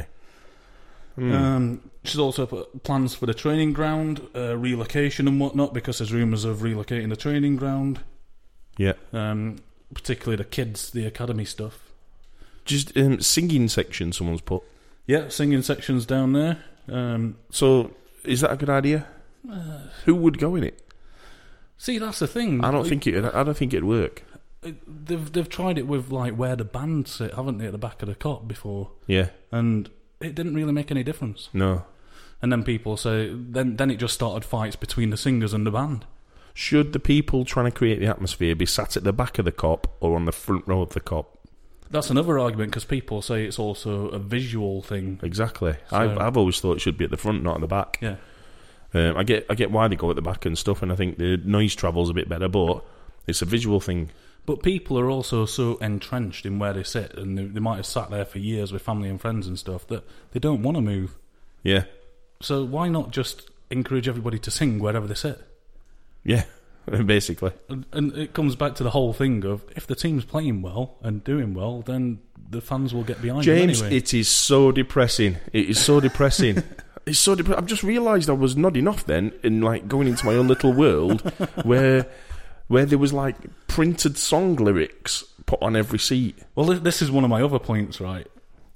She's also put plans for the training ground, relocation and whatnot, because there's rumours of relocating the training ground. Yeah. Particularly the kids, the academy stuff. Just singing section someone's put. Yeah, singing section's down there. So, is that a good idea? Who would go in it? See, that's the thing. I don't think it'd work. They've tried it with like where the band sit, haven't they, at the back of the cop before? Yeah. And it didn't really make any difference. No. And then people say then it just started fights between the singers and the band. Should the people trying to create the atmosphere be sat at the back of the cop or on the front row of the cop? That's another argument because people say it's also a visual thing. Exactly. So, I've always thought it should be at the front, not at the back. Yeah. I get why they go at the back and stuff, and I think the noise travel's a bit better, but it's a visual thing. But people are also so entrenched in where they sit, and they might have sat there for years with family and friends and stuff, that they don't want to move. Yeah. So why not just encourage everybody to sing wherever they sit? Yeah, basically. And it comes back to the whole thing of, if the team's playing well and doing well, then the fans will get behind them James, anyway. it is so depressing. It is so depressing. It's so depressing. I've just realised I was nodding off then and like going into my own little world where there was like printed song lyrics put on every seat. Well, this is one of my other points, right?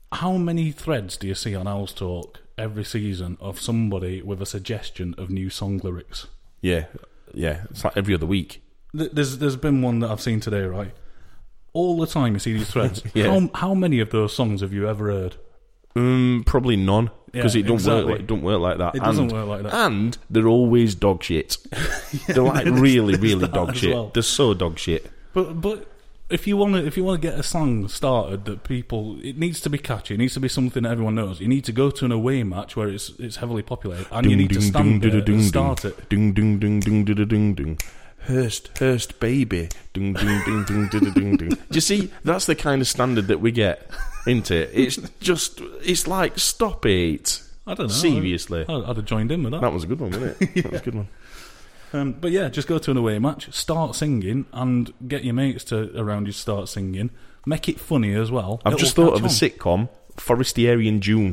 How many threads do you see on Owls Talk every season of somebody with a suggestion of new song lyrics? Yeah. It's like every other week. There's been one that I've seen today, right? All the time you see these threads. Yeah. How many of those songs have you ever heard? Probably none, because it don't work like that. It doesn't work like that. And they're always dog shit. They're like really dog shit. Well. They're so dog shit. But if you want to get a song started that it needs to be catchy. It needs to be something that everyone knows. You need to go to an away match where it's heavily populated, and you need to stand there and start it. Ding ding ding ding ding ding ding. Hurst, baby. Ding ding ding ding ding ding ding. Do you see? That's the kind of standard that we get, isn't it? It's like, stop it. I don't know. Seriously, I'd have joined in with that. That was a good one, wasn't it? Yeah. That was a good one. But yeah, just go to an away match, start singing, and get your mates around you start singing. Make it funny as well. I've just thought of a sitcom, Forestieri June.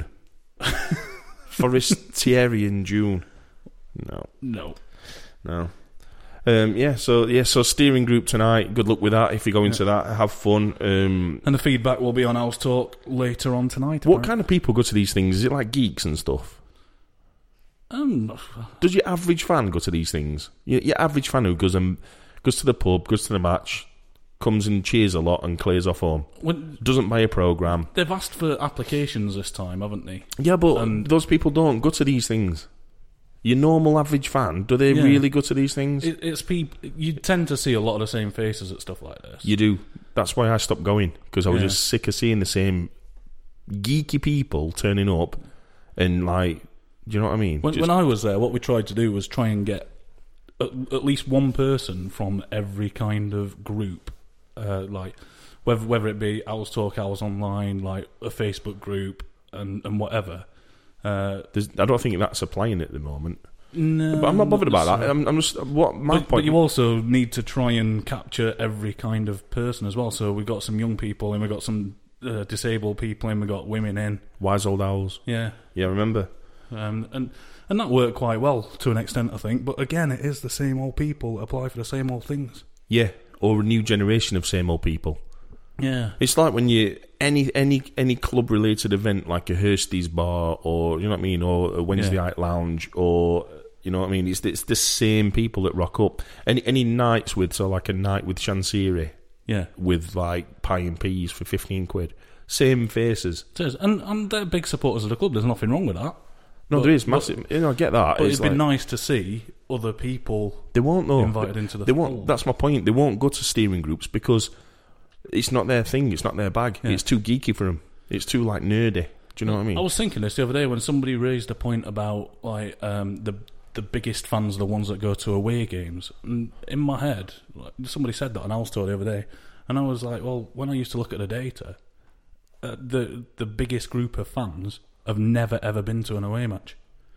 Forestieri June. No. So steering group tonight. Good luck with that. If you go into that, have fun. And the feedback will be on Owls Talk later on tonight. What kind of people go to these things? Is it like geeks and stuff? Does your average fan go to these things? Your average fan who goes to the pub, goes to the match, comes and cheers a lot and clears off home. Doesn't buy a programme. They've asked for applications this time, haven't they? Yeah, but those people don't go to these things. Your normal average fan, do they really go to these things? It's people. You tend to see a lot of the same faces at stuff like this. You do. That's why I stopped going, because I was just sick of seeing the same geeky people turning up and like, do you know what I mean? When I was there, what we tried to do was try and get at least one person from every kind of group, like whether it be Owls Talk, Owls Online, like a Facebook group and whatever. I don't think that's applying at the moment. No, but I'm not bothered about that. I'm just point. But you also need to try and capture every kind of person as well. So we've got some young people in, we've got some disabled people in, we've got women in. Wise old owls. Yeah, remember. And that worked quite well to an extent, I think. But again, it is the same old people that apply for the same old things. Yeah, or a new generation of same old people. Yeah, it's like when you any club related event like a Hursty's bar, or you know what I mean, or a Wednesday night lounge, or you know what I mean. It's the same people that rock up. Any nights with like a night with Shansiri, with like pie and peas for £15, same faces. It is, and they're big supporters of the club. There's nothing wrong with that. No, there is massive. I get that. But it'd be nice to see other people. They won't though. Invited into the. They won't. That's my point. They won't go to steering groups because it's not their thing. It's not their bag. Yeah. It's too geeky for them. It's too like nerdy. Do you know what I mean? I was thinking this the other day when somebody raised a point about like the biggest fans are the ones that go to away games. And in my head, like, somebody said that on Owls Talk the other day, and I was like, well, when I used to look at the data, the biggest group of fans have never ever been to an away match.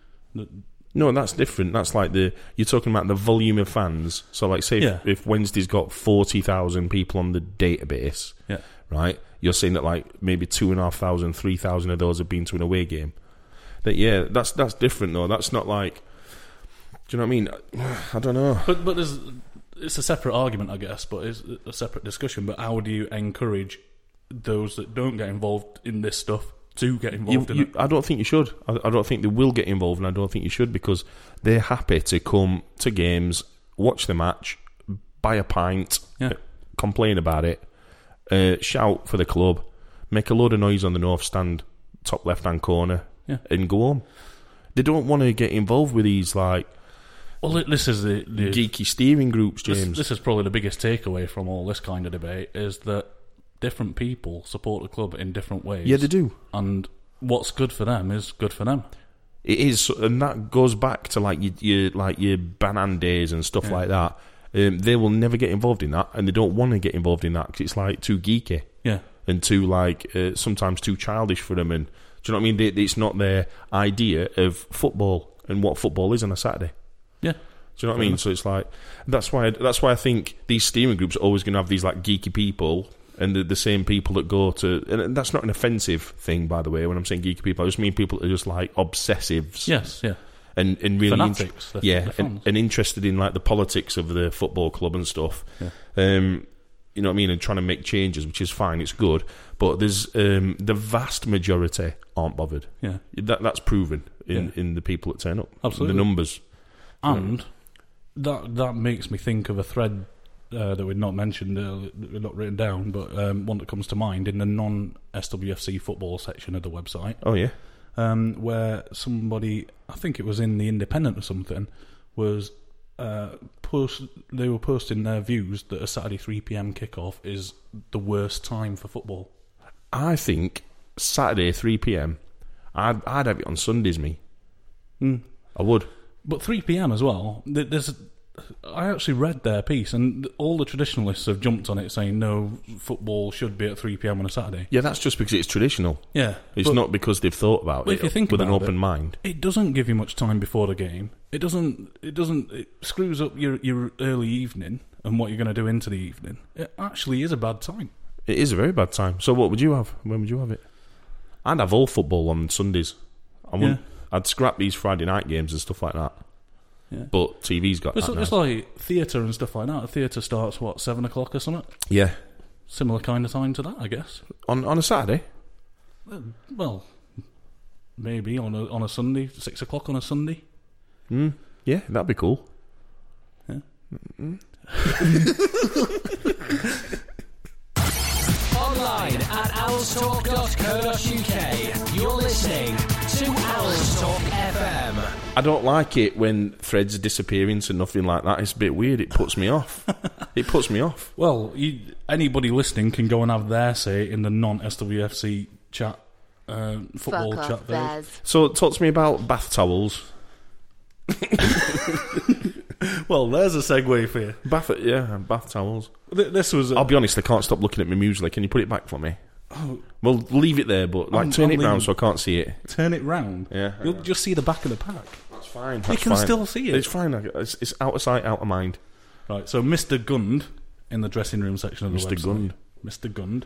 No, that's different. That's like you're talking about the volume of fans. So like say if Wednesday's got 40,000 people on the database, right? You're saying that like maybe 2,500, 3,000 of those have been to an away game. That's different though. That's not like, do you know what I mean? I don't know. But it's a separate argument, I guess, but it's a separate discussion. But how do you encourage those that don't get involved in this stuff to get involved in it? I don't think you should. I don't think they will get involved, and I don't think you should, because they're happy to come to games, watch the match, buy a pint, complain about it, shout for the club, make a load of noise on the north stand, top left-hand corner, and go home. They don't want to get involved with these like... Well, this is the geeky steering groups, James. This is probably the biggest takeaway from all this kind of debate, is that different people support the club in different ways. Yeah, they do. And what's good for them is good for them. It is, and that goes back to like your Banan days and stuff like that. They will never get involved in that, and they don't want to get involved in that because it's like too geeky, and too like sometimes too childish for them. And do you know what I mean? It's not their idea of football and what football is on a Saturday. Yeah. Do you know what I mean? So it's like that's why I think these steering groups are always going to have these like geeky people. And the same people that go to... And that's not an offensive thing, by the way, when I'm saying geeky people. I just mean people that are just, like, obsessives. Yes, yeah. And really... Fanatics. And interested in, like, the politics of the football club and stuff. Yeah. you know what I mean, and trying to make changes, which is fine, it's good. But there's the vast majority aren't bothered. Yeah, that's proven in the people that turn up. Absolutely, the numbers, and that makes me think of a thread that we'd not mentioned, not written down, but one that comes to mind in the non-SWFC football section of the website. Oh yeah, where somebody, I think it was in the Independent or something, was they were posting their views that a Saturday 3 p.m. kickoff is the worst time for football. I think Saturday 3 p.m. I'd have it on Sundays, me. I would. But 3 p.m. as well. I actually read their piece, and all the traditionalists have jumped on it, saying no, football should be at 3 p.m. on a Saturday. Yeah, that's just because it's traditional. Yeah, it's not because they've thought about it. If you think with about an open mind, it doesn't give you much time before the game. It screws up your early evening and what you're going to do into the evening. It actually is a bad time. It is a very bad time. So what would you have? When would you have it? I'd have all football on Sundays. I'd scrap these Friday night games and stuff like that. Yeah. But TV's got that It's like theatre and stuff like that. Theatre starts, 7 o'clock or something? Yeah. Similar kind of time to that, I guess. On a Saturday? Well, maybe on a Sunday, 6 o'clock on a Sunday. Yeah, that'd be cool. Yeah. Online at owlstalk.co.uk. You're listening to Owls Talk FM. I don't like it when threads are disappearing to nothing like that. It's a bit weird. It puts me off. Well, anybody listening can go and have their say in the non-SWFC chat, football chat there. So talk to me about bath towels. Well, there's a segue for you. Bath towels. This was. I'll be honest, I can't stop looking at my muesli. Can you put it back for me? Oh. Well, leave it there, but turn it round so I can't see it. Turn it round? Yeah. You'll just see the back of the pack. That's fine. You can still see it. It's fine. It's out of sight, out of mind. Right, so Mr. Gund, in the dressing room section of the website. Mr. Gund.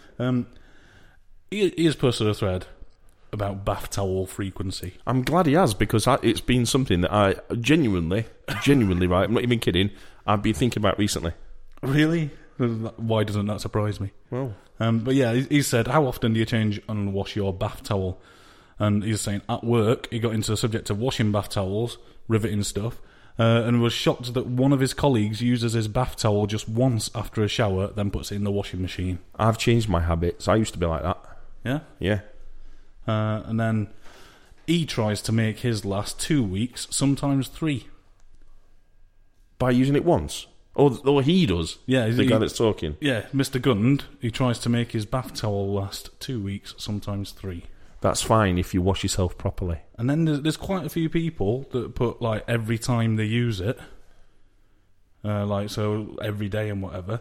He has posted a thread about bath towel frequency. I'm glad he has, because it's been something that I genuinely, right, I'm not even kidding, I've been thinking about recently. Really? Why doesn't that surprise me? Well, but yeah, he said, how often do you change and wash your bath towel? And he's saying, at work, he got into the subject of washing bath towels, riveting stuff, and was shocked that one of his colleagues uses his bath towel just once after a shower, then puts it in the washing machine. I've changed my habits. I used to be like that. Yeah? Yeah. And then he tries to make his last 2 weeks, sometimes 3. By using it once? Or he does? Yeah. The guy that's talking? Yeah, Mr. Gund, he tries to make his bath towel last 2 weeks, sometimes 3. That's fine if you wash yourself properly. And then there's quite a few people that put, every time they use it, so every day and whatever.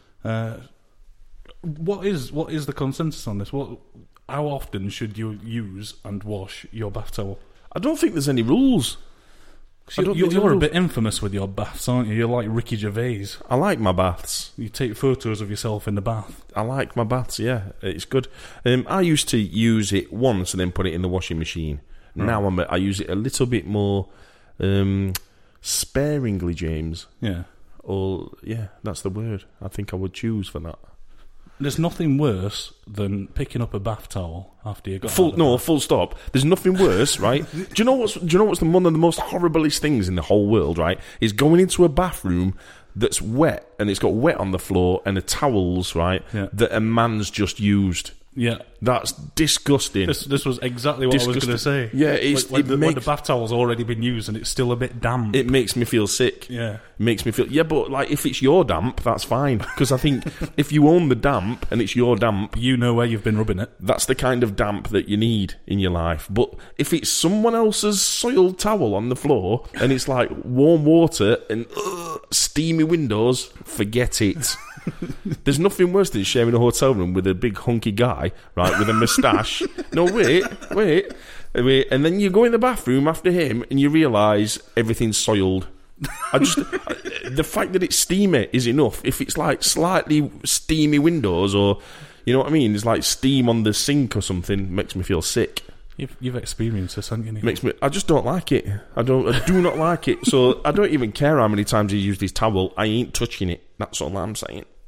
What is the consensus on this? How often should you use and wash your bath towel? I don't think there's any rules. You're a bit infamous with your baths, aren't you? You're like Ricky Gervais. I like my baths. You take photos of yourself in the bath. I like my baths, yeah. It's good. I used to use it once and then put it in the washing machine. Right. Now I use it a little bit more sparingly, James. Yeah. Or, yeah, that's the word I think I would choose for that. There's nothing worse than picking up a bath towel after you got out of the bath. Full stop. There's nothing worse, right? Do you know what's one of the most horriblest things in the whole world, right? Is going into a bathroom that's wet and it's got wet on the floor and the towels, right? Yeah. That a man's just used. Yeah, that's disgusting. This was exactly what I was going to say. Yeah, when the bath towel's already been used and it's still a bit damp. It makes me feel sick. Yeah, it makes me feel. Yeah, but if it's your damp, that's fine, because I think if you own the damp and it's your damp, you know where you've been rubbing it. That's the kind of damp that you need in your life. But if it's someone else's soiled towel on the floor and it's like warm water and steamy windows, forget it. There's nothing worse than sharing a hotel room with a big hunky guy, right, with a moustache. No, wait. And then you go in the bathroom after him and you realise everything's soiled. The fact that it's steamy is enough. If it's like slightly steamy windows or, you know what I mean, it's like steam on the sink or something, makes me feel sick. You've experienced this, haven't you? I just don't like it. I do not like it. So I don't even care how many times he used his towel. I ain't touching it. That's all I'm saying.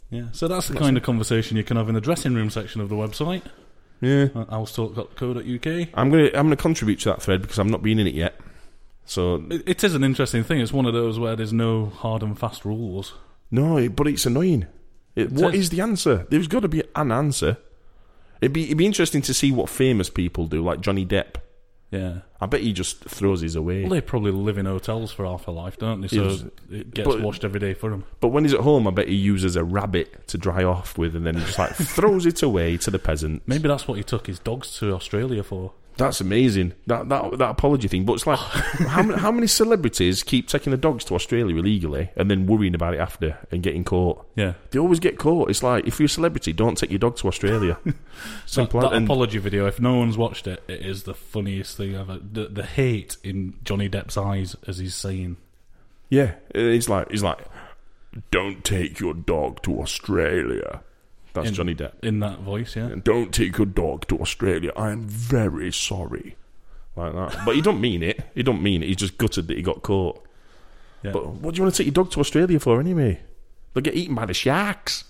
Yeah, so that's the kind of conversation you can have in the dressing room section of the website. Yeah. owlstalk.co.uk. I'm gonna contribute to that thread because I've not been in it yet. So it is an interesting thing. It's one of those where there's no hard and fast rules. No, but it's annoying. What is the answer? There's got to be an answer. It'd be interesting to see what famous people do, like Johnny Depp. Yeah. I bet he just throws his away. Well, they probably live in hotels for half their life, don't they? So it gets washed every day for him. But when he's at home, I bet he uses a rabbit to dry off with and then just like throws it away to the peasants. Maybe that's what he took his dogs to Australia for. That's amazing. That apology thing. But it's like, how many celebrities keep taking the dogs to Australia illegally and then worrying about it after and getting caught? Yeah. They always get caught. It's like, if you're a celebrity, don't take your dog to Australia. Simple. That apology video, if no one's watched it, it is the funniest thing ever. The hate in Johnny Depp's eyes as he's saying. Yeah. He's like, don't take your dog to Australia. That's Johnny Depp. In that voice, yeah. And don't take your dog to Australia. I am very sorry. Like that. But he don't mean it. He don't mean it. He's just gutted that he got caught. Yeah. But what do you want to take your dog to Australia for anyway? They'll get eaten by the sharks.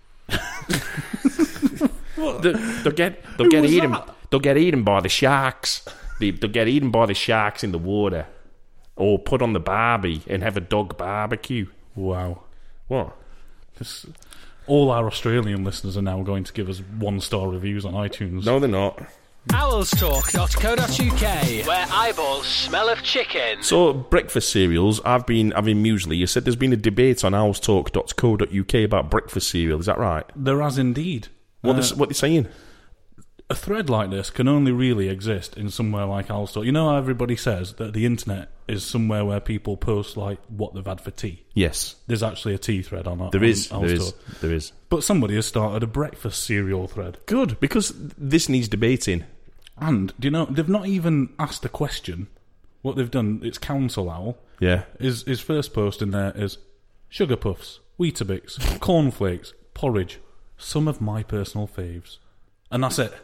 They'll get eaten by the sharks. They'll get eaten by the sharks in the water. Or put on the barbie and have a dog barbecue. Wow. What? All our Australian listeners are now going to give us 1-star reviews on iTunes. No, they're not. Owlstalk.co.uk, where eyeballs smell of chicken. So, breakfast cereals, I've been having muesli. You said there's been a debate on owlstalk.co.uk about breakfast cereal, is that right? There has indeed. What are they saying? A thread like this can only really exist in somewhere like Owlstalk. You know how everybody says that the internet is somewhere where people post like what they've had for tea? Yes. There's actually a tea thread on that. There is. But somebody has started a breakfast cereal thread. Good, because this needs debating. And, do you know, they've not even asked a question. What they've done, it's Council Owl. Yeah. His first post in there is Sugar Puffs, Weetabix, cornflakes, porridge, some of my personal faves. And that's it.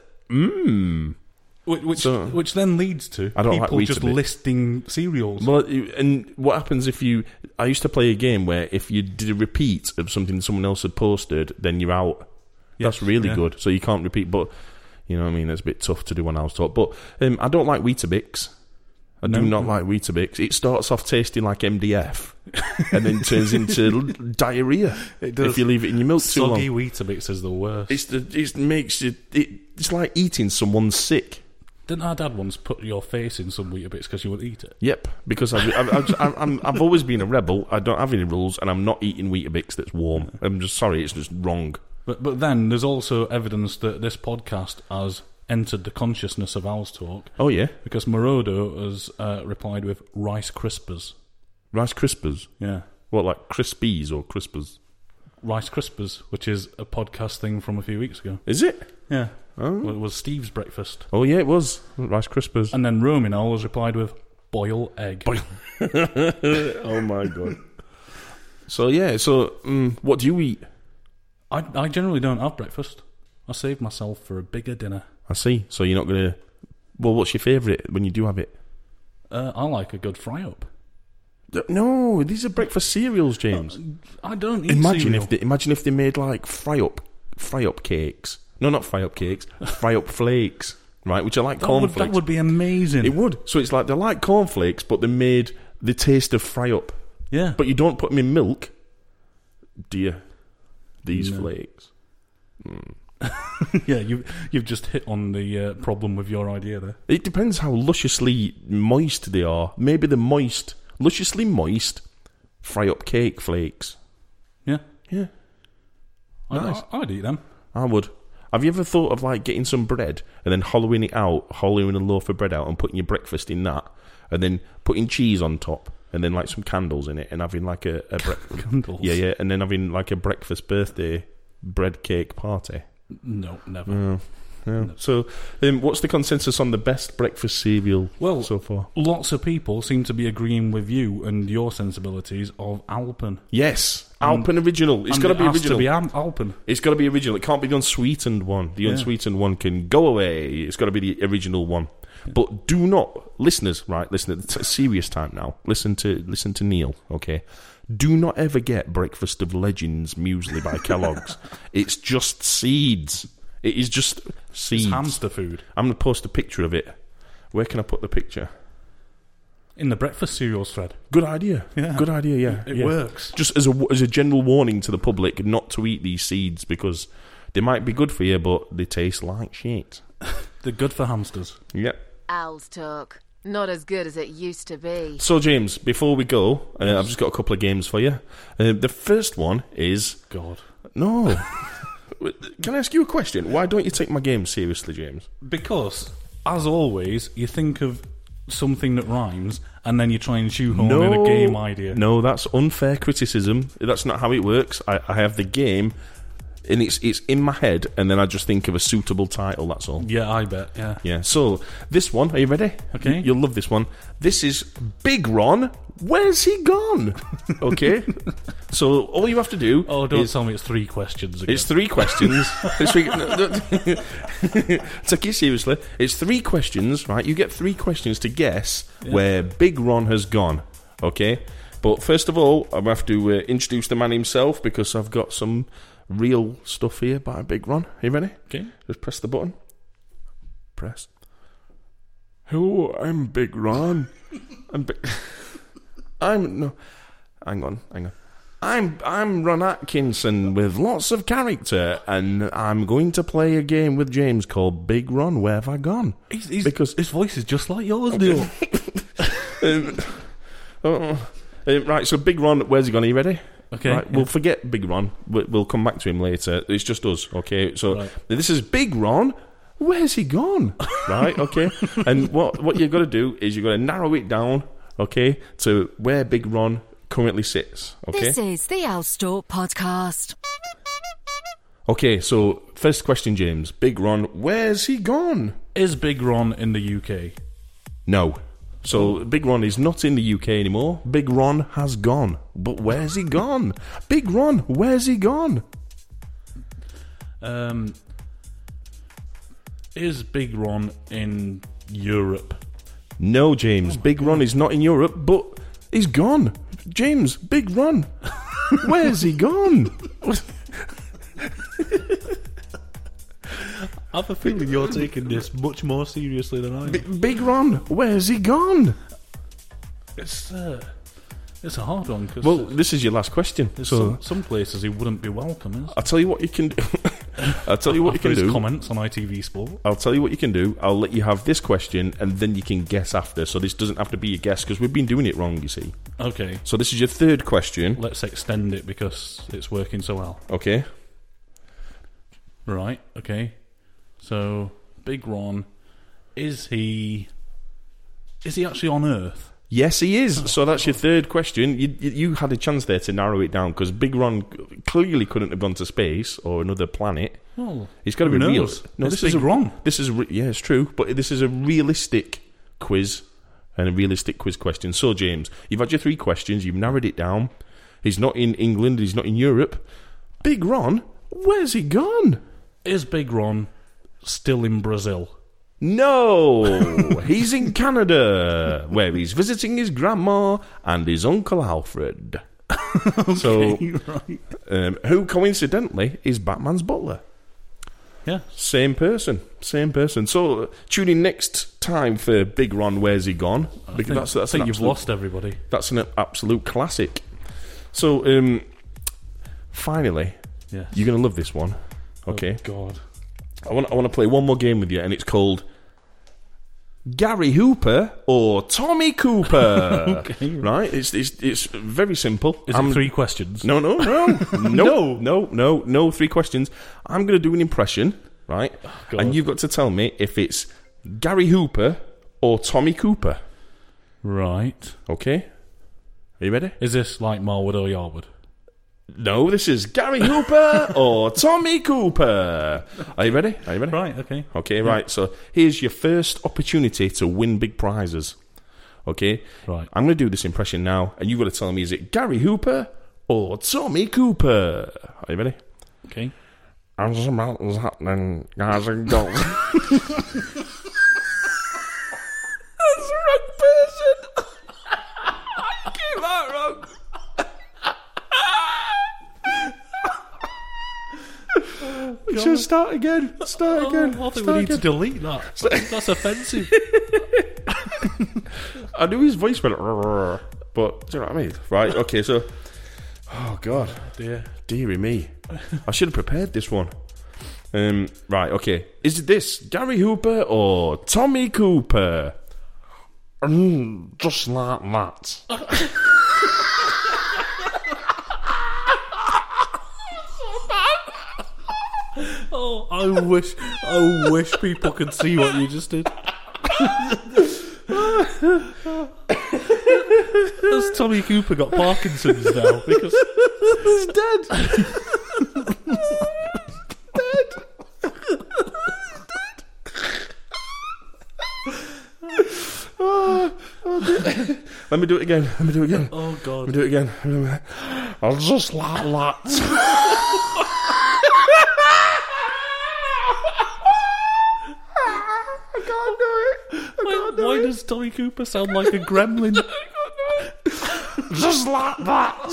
Which then leads to people just listing cereals. Well, and what happens if you... I used to play a game where if you did a repeat of something someone else had posted, then you're out. Yes, that's really good. So you can't repeat, but... You know what I mean? It's a bit tough to do when I was taught. But I don't like Weetabix. I do not like Weetabix. It starts off tasting like MDF and then turns into diarrhea if you leave it in your milk too long. Soggy Weetabix is the worst. It's like eating someone's sick. Didn't our dad once put your face in some Weetabix because you wouldn't eat it? Yep, because I've always been a rebel. I don't have any rules, and I'm not eating Weetabix that's warm. I'm just sorry, it's just wrong. But then there's also evidence that this podcast has entered the consciousness of Owlstalk. Oh, yeah? Because Morodo has replied with Rice Crispers. Rice Crispers? Yeah. What, like Crispies or Crispers? Rice Crispers, which is a podcast thing from a few weeks ago. Is it? Yeah. Oh. Well, it was Steve's breakfast. Oh, yeah, it was. Rice Crispers. And then Roman always replied with boil egg. Oh, my God. So, yeah, what do you eat? I generally don't have breakfast. I save myself for a bigger dinner. I see. So you're not going to... Well, what's your favourite when you do have it? I like a good fry-up. No, these are breakfast cereals, James. I don't eat cereal. Imagine if they made like fry-up cakes. No, not fry-up cakes. Fry-up flakes, right? Which are like cornflakes. That would be amazing. It would. So it's like they're like cornflakes, but they're made the taste of fry-up. Yeah. But you don't put them in milk, do you? These flakes. Yeah, you've just hit on the problem with your idea there. It depends how lusciously moist they are. Maybe the lusciously moist fry-up cake flakes. Yeah. Yeah. Nice. I'd eat them. I would. Have you ever thought of like getting some bread and then hollowing a loaf of bread out and putting your breakfast in that, and then putting cheese on top? And then like some candles in it, and having like a candles. Yeah, and then having like a breakfast birthday bread cake party. No, never. Yeah. So, what's the consensus on the best breakfast cereal so far? Lots of people seem to be agreeing with you and your sensibilities of Alpen. Yes, Alpen original. It's got to be original. To be Alpen. It's got to be original. It can't be the unsweetened one. The unsweetened one can go away. It's got to be the original one. But do not, listeners, right? Listen, it's serious time now. Listen to Neil, okay? Do not ever get Breakfast of Legends muesli by Kellogg's. It's just seeds. It is just seeds. It's hamster food. I'm going to post a picture of it. Where can I put the picture? In the breakfast cereals thread. Good idea. Yeah. Good idea, yeah. It works. Just as a general warning to the public not to eat these seeds because they might be good for you, but they taste like shit. They're good for hamsters. Yep. Owls talk. Not as good as it used to be. So, James, before we go, I've just got a couple of games for you. The first one is... God. No. Can I ask you a question? Why don't you take my game seriously, James? Because, as always, you think of something that rhymes and then you try and shoehorn in a game idea. No, that's unfair criticism. That's not how it works. I have the game... and it's in my head, and then I just think of a suitable title, that's all. Yeah, I bet, yeah. Yeah, so, this one, are you ready? Okay. You'll love this one. This is Big Ron, where's he gone? Okay? So, all you have to do don't tell me it's 3 questions again. It's 3 questions. Take it seriously. It's 3 questions, right? You get 3 questions to guess where Big Ron has gone, okay? But first of all, I have to introduce the man himself, because I've got some... real stuff here by Big Ron. Are you ready? Okay. Just press the button. Press. Hello, I'm Big Ron. Hang on. I'm Ron Atkinson with lots of character, and I'm going to play a game with James called Big Ron, Where Have I Gone? Because his voice is just like yours, Neil. Right, so Big Ron, where's he gone? Are you ready? Okay. Right, we'll forget Big Ron. We'll come back to him later. It's just us, okay? So This is Big Ron. Where's he gone? Right, okay. And what you've got to do is you've got to narrow it down, okay, to where Big Ron currently sits, okay? This is the Owlstalk Podcast. Okay, so first question, James. Big Ron, where's he gone? Is Big Ron in the UK? No. So, Big Ron is not in the UK anymore. Big Ron has gone. But where's he gone? Big Ron, where's he gone? Is Big Ron in Europe? No, James. Big Ron is not in Europe, but he's gone. James, Big Ron, where's he gone? I have a feeling you're taking this much more seriously than I am. Big Ron, where's he gone? It's a hard one. Cause this is your last question. So some places he wouldn't be welcome. I'll tell you what you can do. Comments on ITV Sport. I'll tell you what you can do. I'll let you have this question, and then you can guess after. So this doesn't have to be a guess, because we've been doing it wrong, you see. Okay. So this is your 3rd question. Let's extend it because it's working so well. Okay. Right, okay. So, Big Ron, is he actually on Earth? Yes, he is. So that's your 3rd question. You had a chance there to narrow it down, because Big Ron clearly couldn't have gone to space or another planet. Well, he's got to be real. No, this is Ron. Yeah, it's true. But this is a realistic quiz and a realistic quiz question. So, James, you've had your 3 questions. You've narrowed it down. He's not in England. He's not in Europe. Big Ron, where's he gone? Is Big Ron still in Brazil? No, he's in Canada, where he's visiting his grandma and his Uncle Alfred. Okay, so, right. Who coincidentally is Batman's butler. Yeah. Same person. So, tune in next time for Big Ron, Where's He Gone? Because I think you've lost everybody. That's an absolute classic. So, finally, yes. You're going to love this one. Okay. Oh, God. I want to play one more game with you, and it's called Gary Hooper or Tommy Cooper. Okay. Right? It's very simple. Is it 3 questions? No. No, 3 questions. I'm going to do an impression, right? Oh, and you've got to tell me if it's Gary Hooper or Tommy Cooper. Right. Okay. Are you ready? Is this like Marwood or Yarwood? No, this is Gary Hooper or Tommy Cooper. Are you ready? Right, okay. Okay, right. So here's your first opportunity to win big prizes. Okay? Right. I'm going to do this impression now, and you've got to tell me, is it Gary Hooper or Tommy Cooper? Are you ready? Okay. As about is happening, guys and girls. That's the wrong person. I came out wrong. We should start again. I think we need to delete that. That's offensive. I knew his voice went, but do you know what I mean? Right, okay, so... Oh, God. Deary me. I should have prepared this one. Right, okay. Is it this Gary Hooper or Tommy Cooper? Just like that. Oh, I wish people could see what you just did. Has Tommy Cooper got Parkinson's now? Because he's dead. Let me do it again. Oh, God. Let me do it again. I'll just like that. Why does Tommy Cooper sound like a gremlin? Just like that.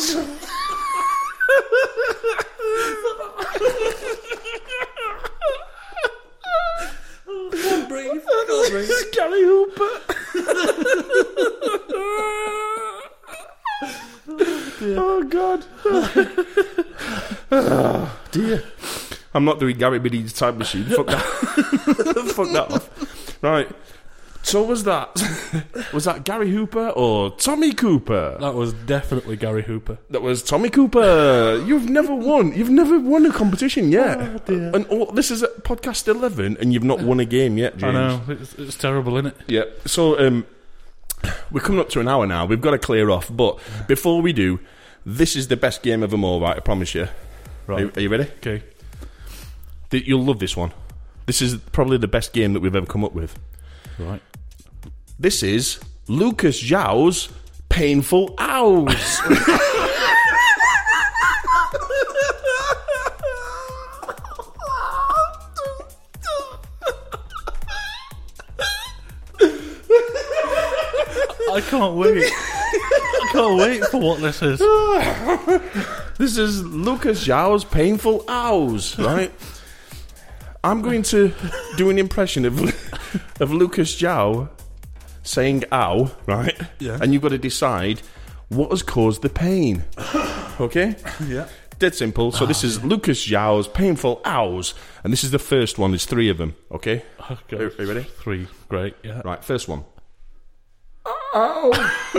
Can't breathe. It's Gary Hooper. Oh, God. Oh, dear. I'm not doing Gary Biddy's time machine. Fuck that. Fuck that off. Right. So was that Gary Hooper or Tommy Cooper? That was definitely Gary Hooper. That was Tommy Cooper. You've never won. You've never won a competition yet. Oh, dear. And this is at podcast 11, and you've not won a game yet, James. I know. It's terrible, isn't it? Yeah. So we're coming up to an hour now. We've got to clear off. But before we do, this is the best game of them all, right? I promise you. Right. Are you ready? Okay. You'll love this one. This is probably the best game that we've ever come up with. Right. This is Lucas Zhao's Painful Hours. I can't wait. I can't wait for what this is. This is Lucas Zhao's Painful Hours, right? I'm going to do an impression of Lucas Zhao saying ow, right? Yeah. And you've got to decide what has caused the pain. Okay? Yeah. Dead simple. So this is Lucas Zhao's Painful Hours. And this is the first one. There's 3 of them. Okay? Okay. Are you ready? 3. Great, yeah. Right, first one. Ow.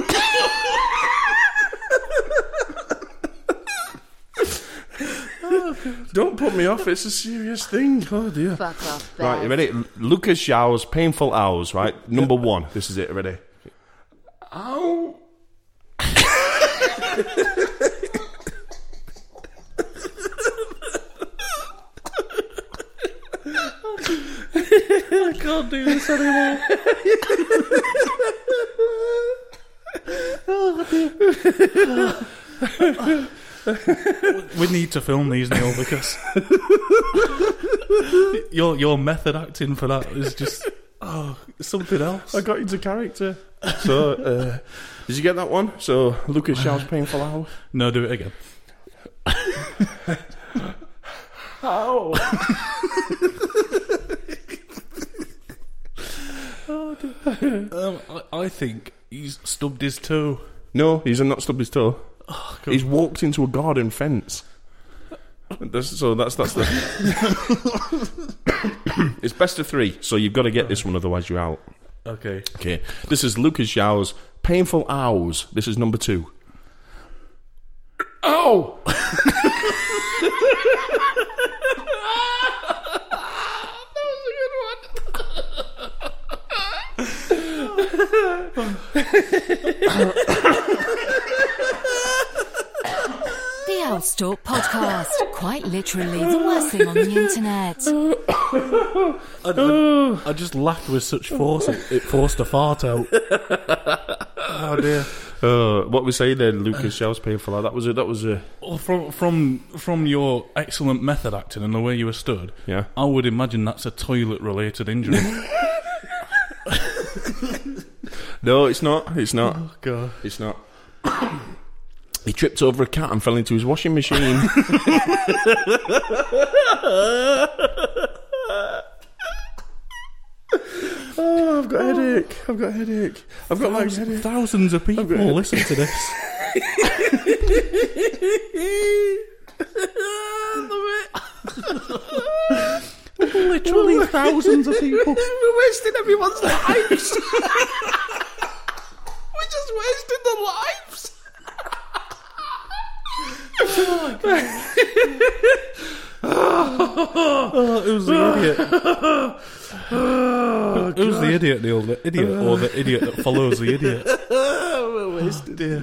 Don't put me off, it's a serious thing. Oh dear. Fuck off, Right, you ready? Lucas Zhao's Painful Hours, right? Number 1. This is it, ready? Ow. I can't do this anymore. Oh, dear. We need to film these, Neil, because your method acting for that is just something else. I got into character. So, did you get that one? So, Lucas Zhao's Painful Hours? No, do it again. How? I think he's stubbed his toe. No, he's not stubbed his toe. Oh, he's walked into a garden fence. That's the. It's best of 3, so you've got to get this one, otherwise you're out. Okay. Okay. This is Lucas Zhao's Painful Hours. This is number 2. Oh! Dios, Owls Talk podcast. Quite literally the worst thing on the internet. I just laughed with such force it forced a fart out. Oh dear. What we say then, Lucas Show's paying for that. That was a. Well, from your excellent method acting and the way you were stood, yeah, I would imagine that's a toilet-related injury. No, it's not. It's not. Oh God, it's not. He tripped over a cat and fell into his washing machine. Oh, I've got a headache. I've got thousands of people listen to this. Literally thousands of people. We're wasting everyone's lives. We're just wasting their lives. Oh, it was the idiot. Who's the idiot, Neil? The idiot or the idiot that follows the idiot? We're wasted here.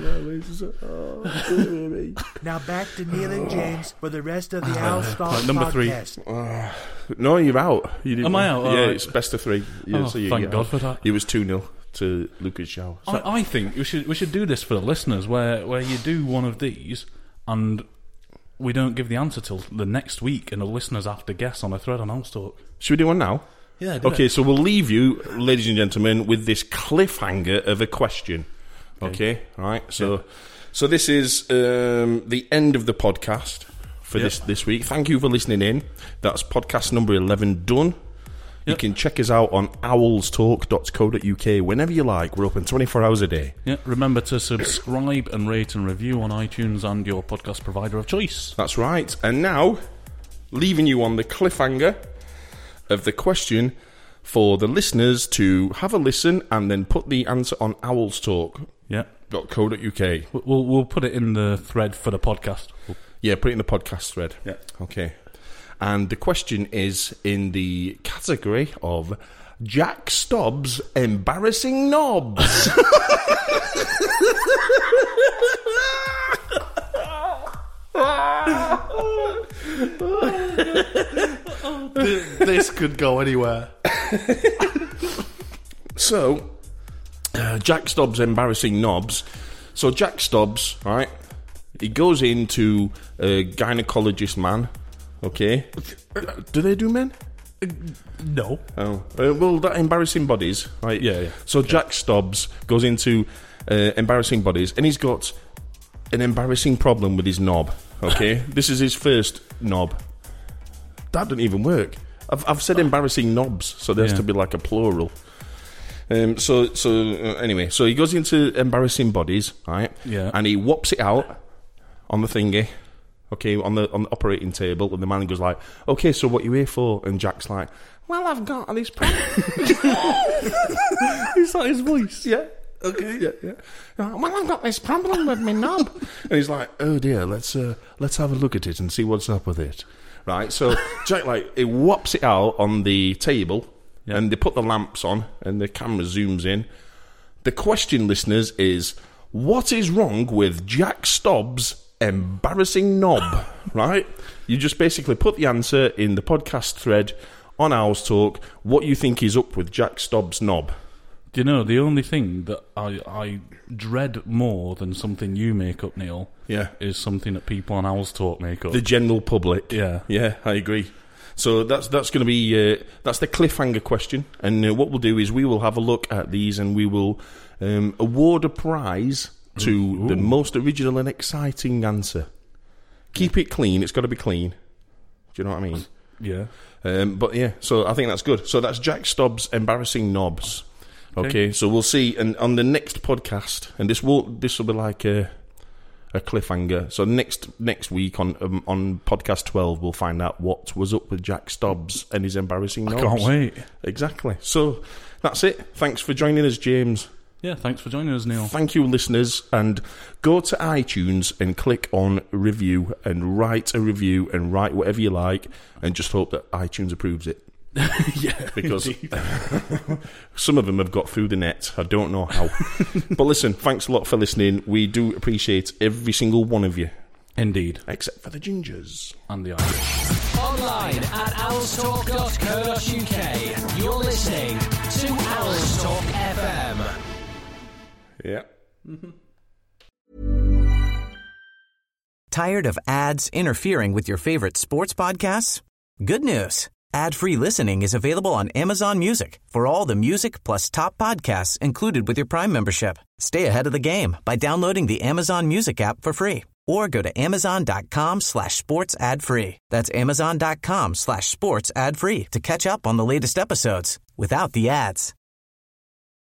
Now back to Neil and James for the rest of the Owl Talk number podcast. 3. No, you're out. Am I out? Yeah, it's best of 3. Yeah, so thank God for that. It was 2-0 to Lucas Shaw. I think we should do this for the listeners, where you do one of these and we don't give the answer till the next week, and the listeners have to guess on a thread on Owls Talk. Should we do one now? Yeah. Okay, so we'll leave you, ladies and gentlemen, with this cliffhanger of a question. Okay, all right. So this is the end of the podcast for this week. Thank you for listening in. That's podcast number 11 done. You can check us out on owlstalk.co.uk whenever you like. We're open 24 hours a day. Yeah, remember to subscribe and rate and review on iTunes and your podcast provider of choice. That's right. And now, leaving you on the cliffhanger of the question for the listeners to have a listen and then put the answer on owlstalk.co.uk. We'll put it in the thread for the podcast. Yeah, put it in the podcast thread. Yeah. Okay. And the question is in the category of Jack Stobbs' embarrassing knobs. This could go anywhere. So, Jack Stobbs' embarrassing knobs. So Jack Stobbs, right? He goes into a gynecologist man. Okay. Do they do men? No. Oh. Well, that embarrassing bodies, right? Yeah. So Jack Stobbs goes into embarrassing bodies, and he's got an embarrassing problem with his knob. Okay. This is his first knob. That didn't even work. I've said embarrassing knobs, so there has to be like a plural. Anyway, so he goes into embarrassing bodies, right? Yeah. And he whops it out on the thingy. Okay, on the operating table, and the man goes like, "Okay, so what are you here for?" And Jack's like, "Well, I've got this problem." Is that his voice? Yeah. Okay. Yeah. Well, I've got this problem with my knob, and he's like, "Oh dear, let's have a look at it and see what's up with it." Right. So Jack he whops it out on the table, and they put the lamps on, and the camera zooms in. The question, listeners, is what is wrong with Jack Stobbs' embarrassing knob, right? You just basically put the answer in the podcast thread on Owls Talk, what you think is up with Jack Stobbs' knob. Do you know, the only thing that I dread more than something you make up, Neil, is something that people on Owls Talk make up. The general public. Yeah. Yeah, I agree. So that's going to be, that's the cliffhanger question, and what we'll do is we will have a look at these and we will award a prize to the most original and exciting answer. Keep it clean. It's got to be clean. Do you know what I mean? Yeah. But yeah, so I think that's good. So that's Jack Stobbs' embarrassing knobs. Okay, so we'll see, and on the next podcast, and this will be like a cliffhanger. So next week on podcast 12, we'll find out what was up with Jack Stobbs and his embarrassing knobs. I can't wait. Exactly. So that's it. Thanks for joining us, James. Yeah, thanks for joining us, Neil. Thank you, listeners, and go to iTunes and click on review and write a review and write whatever you like, and just hope that iTunes approves it. Yeah, because some of them have got through the net. I don't know how. But listen, thanks a lot for listening. We do appreciate every single one of you. Indeed. Except for the gingers. And the Irish. Online at owlstalk.co.uk. You're listening to Owls Talk FM. Yeah. Mm-hmm. Tired of ads interfering with your favorite sports podcasts? Good news. Ad-free listening is available on Amazon Music for all the music plus top podcasts included with your Prime membership. Stay ahead of the game by downloading the Amazon Music app for free or go to amazon.com/sports ad free. That's amazon.com/sports ad free to catch up on the latest episodes without the ads.